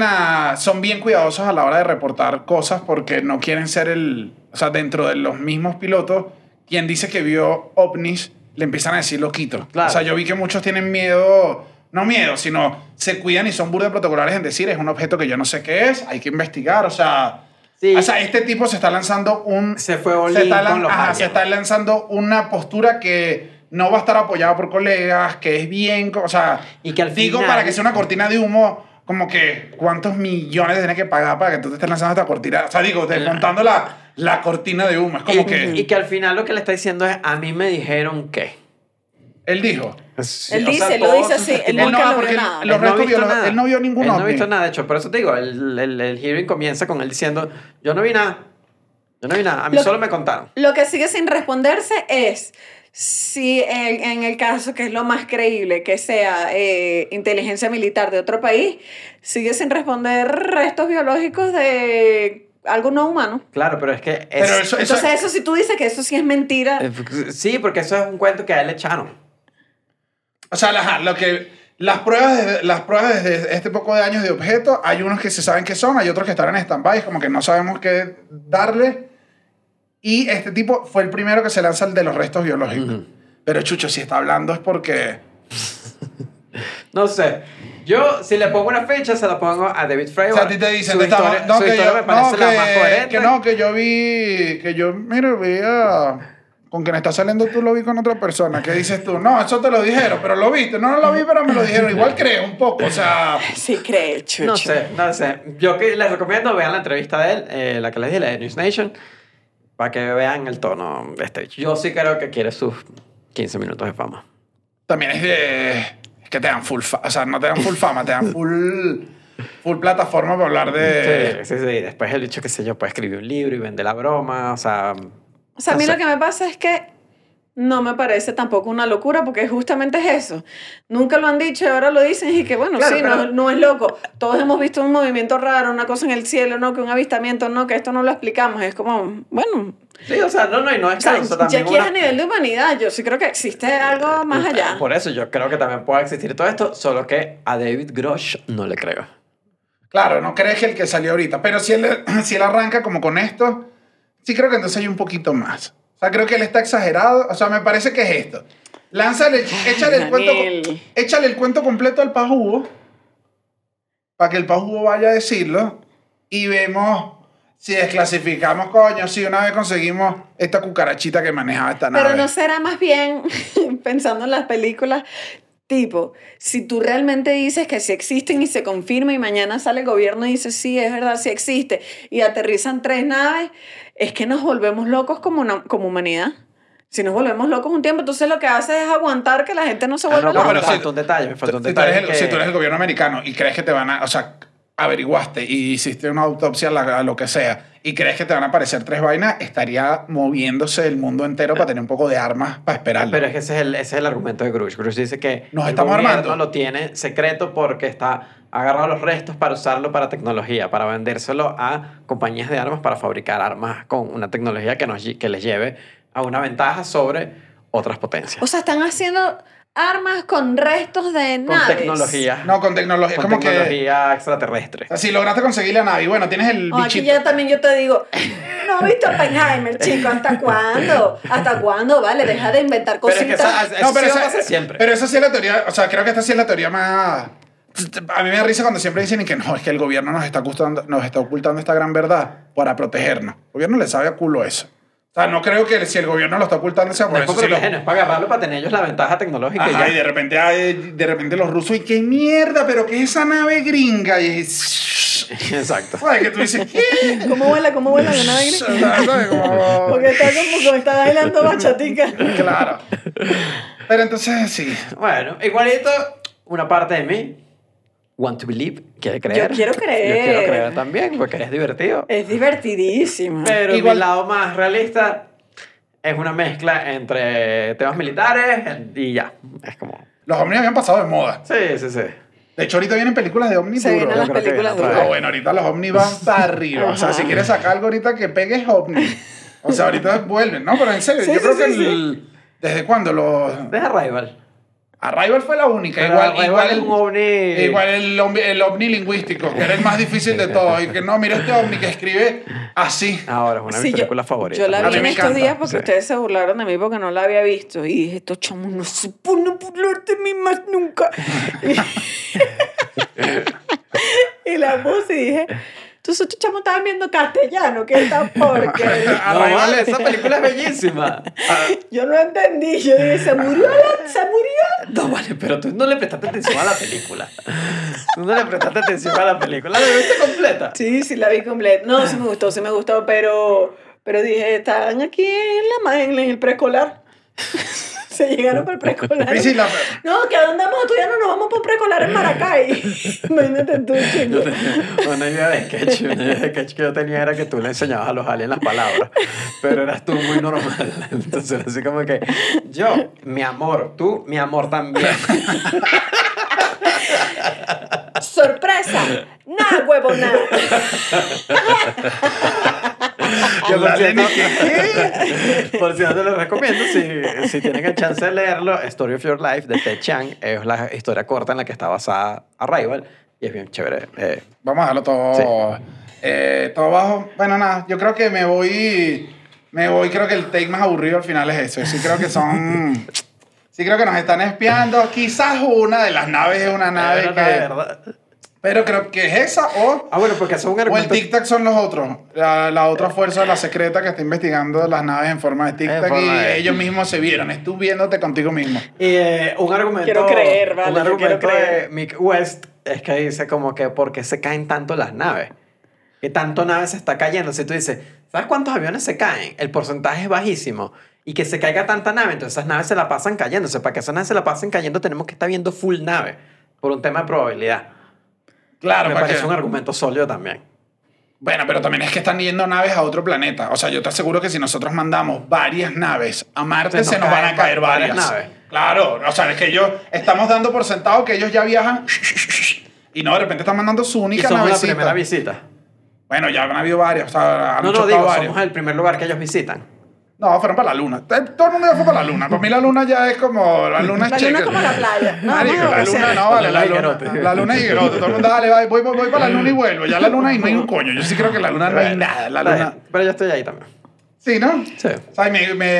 son bien cuidadosos a la hora de reportar cosas porque no quieren ser o sea, dentro de los mismos pilotos, quien dice que vio ovnis, le empiezan a decir loquito. Claro. O sea, yo vi que muchos tienen miedo, no miedo, sino se cuidan y son burda protocolares en decir, es un objeto que yo no sé qué es, hay que investigar, o sea... Sí. O sea, este tipo se está lanzando Se fue all in con los aliens. se está lanzando una postura que no va a estar apoyada por colegas, que es bien, o sea, Y que al digo final- para que sea una cortina de humo, como que cuántos millones tienes que pagar para que tú te estés lanzando esta cortina, o sea, digo, desmontando la cortina de humo, es como que Y que al final lo que le está diciendo es, a mí me dijeron que. él dijo. Sí, Él o sea, dice, lo todos dice sus así, él testimonios- nunca no, lo porque vio nada. los Él no ha restos visto biológicos, nada. él no vio ningún Él no ha ovni. visto nada, de hecho. Por eso te digo, el hearing comienza con él diciendo, yo no vi nada. Yo no vi nada. A mí Lo- solo me contaron. Lo que sigue sin responderse es si en el caso que es lo más creíble, que sea inteligencia militar de otro país, sigue sin responder restos biológicos de algo no humano. Claro, pero es que... Pero eso, Entonces eso si tú dices que eso sí es mentira. Sí, porque eso es un cuento que a él le echaron. o sea, las pruebas desde este poco de años de objetos, hay unos que se saben qué son, hay otros que están en stand-by, como que no sabemos qué darle. Y este tipo fue el primero que se lanza el de los restos biológicos. Ujú. Pero Chucho, si está hablando es porque... No sé. Yo, si le pongo una fecha, se la pongo a David O Fravor. sea, a ti te dicen, Su historia, no, su que historia yo, me parece la más coherente. que yo, mira, vi con quien está saliendo tú lo vi con otra persona. ¿Qué dices tú? No, eso te lo dijeron, pero lo viste. No lo vi, pero me lo dijeron. Igual creo un poco, o sea... Sí cree, chucho. No sé. Yo que les recomiendo, vean la entrevista de él, la que les di, la de News Nation, para que vean el tono de este bicho. Yo sí creo que quiere sus 15 minutos de fama. También es que te dan full fama. O sea, no te dan full fama, te dan full plataforma para hablar de... Sí. Después el bicho, qué sé yo, puede escribir un libro y vende la broma, o sea... O sea, a mí no lo sé. que me pasa es que no me parece tampoco una locura, porque justamente es eso. Nunca lo han dicho y ahora lo dicen y que, bueno, Claro, sí, pero- no es loco. Todos hemos visto un movimiento raro, una cosa en el cielo, no, que un avistamiento, no, que esto no lo explicamos. Es como, bueno, Sí, o sea, no es o sea, claro. O sea, ya también aquí es una- a nivel de humanidad. Yo sí creo que existe algo más allá. Por eso yo creo que también puede existir todo esto, solo que a David Grosh no le creo. Claro, no crees que el que salió ahorita. Pero si él arranca como con esto, sí creo que entonces hay un poquito más. O sea, creo que él está exagerado. O sea, me parece que es esto. Daniel. Échale el cuento completo al pajugo para que el pajugo vaya a decirlo y vemos si desclasificamos, coño, si una vez conseguimos esta cucarachita que manejaba esta nave. Pero no será más bien, pensando en las películas, tipo, si tú realmente dices que sí existen y se confirma y mañana sale el gobierno y dice, sí, es verdad, sí existe, y aterrizan 3 naves, es que nos volvemos locos como humanidad. Si nos volvemos locos un tiempo, entonces lo que hace es aguantar que la gente no se vuelva no, loca. me pero falta un detalle, me falta un Si tú eres detalle. si tú eres el gobierno americano y crees que te van a... O sea, averiguaste y hiciste una autopsia a lo que sea y crees que te van a aparecer 3 vainas, estaría moviéndose el mundo entero para tener un poco de armas para esperarlo. Pero es que ese es el argumento de Grush. Grush dice que Nos el estamos gobierno armando. lo tiene secreto porque está agarrado los restos para usarlo para tecnología, para vendérselo a compañías de armas para fabricar armas con una tecnología que les lleve a una ventaja sobre otras potencias. O sea, están haciendo armas con restos de Con naves. tecnología. No, con tecnología. Con Como que... tecnología extraterrestre. O sea, si lograste conseguir la nave y bueno, tienes el Oh, aquí bichito. ya también yo te digo, no viste Oppenheimer, chico, ¿hasta cuándo? ¿Hasta cuándo? Vale, deja de inventar Pero es que cositas. eso sí va a pasar siempre. Pero esa sí es la teoría, o sea, creo que esta sí es la teoría más... A mí me da risa cuando siempre dicen que no, es que el gobierno nos está ocultando esta gran verdad para protegernos. El gobierno le sabe a culo eso. O sea, no creo que si el gobierno lo está ocultando sea No por es eso. para Sí lo- proteger, no es para agarrarlo, para tener ellos la ventaja tecnológica. y Ajá, ya. y de repente los rusos, ¿y qué mierda? ¿Pero qué es esa nave gringa? Y es... Exacto. ¿Sabes? Que tú dices, ¿qué? ¿Cómo vuela la nave? ¿Sabes? Como... Porque está como está bailando bachatica. Claro. Pero entonces, sí. Bueno, igualito, una parte de mí want to believe, quiere creer. Yo quiero creer. Yo quiero creer también, porque es divertido. Es divertidísimo. Pero Igual- mi lado más realista es una mezcla entre temas militares y ya. Es como... Los ovnis habían pasado de moda. Sí, sí, sí. De hecho, ahorita vienen películas de ovnis Se vienen duros. las creo que películas viene de otra Ah, bueno, ahorita los ovnis van para arriba. O sea, Ajá. si quieres sacar algo ahorita que pegues ovni. O sea, ahorita vuelven. No, pero en serio, Sí, yo sí, creo que sí, ¿desde cuándo los... Deja Arrival. Arrival fue la única. Pero Igual, Arrival igual, es un ovni... igual el ovni lingüístico, que era el más difícil de todos. Y que no, mira este ovni que escribe así. Ahora es una de Sí, mis películas favoritas. Yo la A vi mí en me estos encanta. días porque Sí. ustedes se burlaron de mí porque no la había visto. Y dije, estos chamos no se ponen a burlar de mí más nunca. Y la puse y dije, entonces estos chamos estaban viendo castellano, que esta porquería. No, vale, esa película es bellísima. Yo no entendí, yo dije, se murió. No, vale, pero tú no le prestaste atención a la película. Tú no le prestaste atención a la película. ¿La viste completa? Sí, la vi completa. No, sí me gustó, pero dije, están aquí en el preescolar. Se llegaron para el preescolar. Sí, sí, No, que a dónde vamos a estudiar, no, nos vamos para un preescolar en Maracay. Imagínate tú, chico. Una idea de sketch que yo tenía era que tú le enseñabas a los aliens las palabras, pero eras tú muy normal. Entonces era así como que yo, mi amor, tú, mi amor también. ¡Sorpresa! ¡Nah, huevo, nada! Que por La cierto, Lenny, por cierto, les recomiendo, si tienen el chance de leerlo, Story of Your Life de Ted Chiang, es la historia corta en la que está basada Arrival y es bien chévere. Vamos a dejarlo todo, todo bajo. Bueno, nada, yo creo que me voy, creo que el take más aburrido al final es eso. Sí creo que son... Sí creo que nos están espiando. Quizás una de las naves es una nave Pero que... no, de verdad. Pero creo que es esa o... Ah, bueno, porque eso es un O el argumento. Tic Tac son los otros. La otra fuerza, la secreta que está investigando las naves en forma de Tic En Tac forma y de- ellos mismos se vieron. Tú viéndote contigo mismo. Un argumento. Quiero creer, vale, Un yo quiero argumento creer. de Mick West es que dice como que ¿por qué se caen tanto las naves? Que tanto naves se está cayendo. Si tú dices, ¿sabes cuántos aviones se caen? El porcentaje es bajísimo. Y que se caiga tanta nave, entonces esas naves se la pasan cayéndose. Para que esas naves se la pasen cayendo tenemos que estar viendo full nave. Por un tema de probabilidad. Claro, Me para parece que... un argumento sólido también. Bueno, pero también es que están yendo naves a otro planeta. O sea, yo te aseguro que si nosotros mandamos varias naves a Marte, se nos van a caer varias. naves. Claro, o sea, es que ellos estamos dando por sentado que ellos ya viajan y no, de repente están mandando su Y única somos la navecita. primera visita. Bueno, ya han habido varias, o sea, han No, chocado digo, varios. somos el primer lugar que ellos visitan. No, fueron para la luna. Todo el mundo ya fue para la luna. Para mí la luna ya es como... La luna es La luna checa. es como la playa. No, Marico, no, la o sea, luna no, vale, la la luna luna, es higuerote. la luna es higuerote. Todo el mundo, dale, voy para la luna y vuelvo. Ya la luna y no hay un coño. Yo sí creo que en la luna no hay nada. La luna... Pero yo estoy ahí también. Sí, ¿no? Sí. O sea,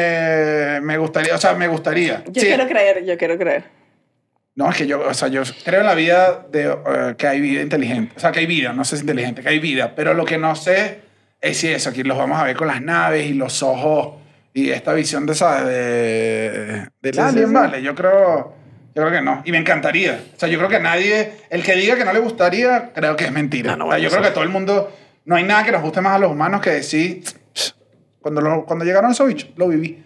me gustaría, o sea, me gustaría. Yo Sí. quiero creer. No, es que yo, o sea, yo creo en la vida de que hay vida inteligente. O sea, que hay vida, no sé si inteligente, que hay vida. Pero lo que no sé es si eso, aquí los vamos a ver con las naves y los ojos y esta visión de, ¿sabes? Del Sí, alien, sí, sí. ¿vale? Yo creo que no. Y me encantaría. O sea, yo creo que nadie, el que diga que no le gustaría, creo que es mentira. No, O sea, yo bueno, creo sí. que todo el mundo, no hay nada que nos guste más a los humanos que decir, Cuando llegaron esos bichos, lo viví.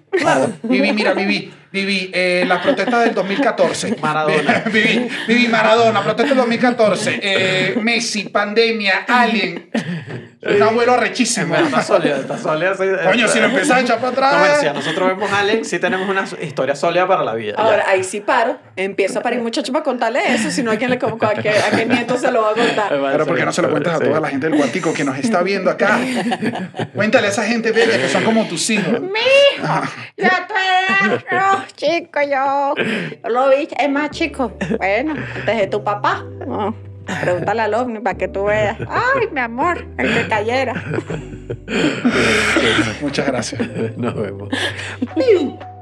Viví las protestas del 2014. Maradona. Viví Maradona, protestas del 2014. Messi, pandemia, Alien. Un abuelo arrechísimo. Está sólida. Coño, si lo empezás a echar para atrás. No, bueno, si a nosotros vemos a Allen, sí tenemos una historia sólida para la vida. Ahora, ya. ahí sí paro. Empiezo a parir muchachos para contarle eso, sino a qué nieto se lo va a contar. Pero ¿por qué no se lo cuentas a toda la gente del Cuartico que nos está viendo acá? Cuéntale a esa gente bella que son como tus hijos. ¡Mijo! ¡Ya tú eres chico! Yo lo vi, es más chico. Bueno, antes de tu papá. No, pregúntale al ovni para que tú veas. ¡Ay, mi amor! El que cayera. Muchas gracias. Nos vemos.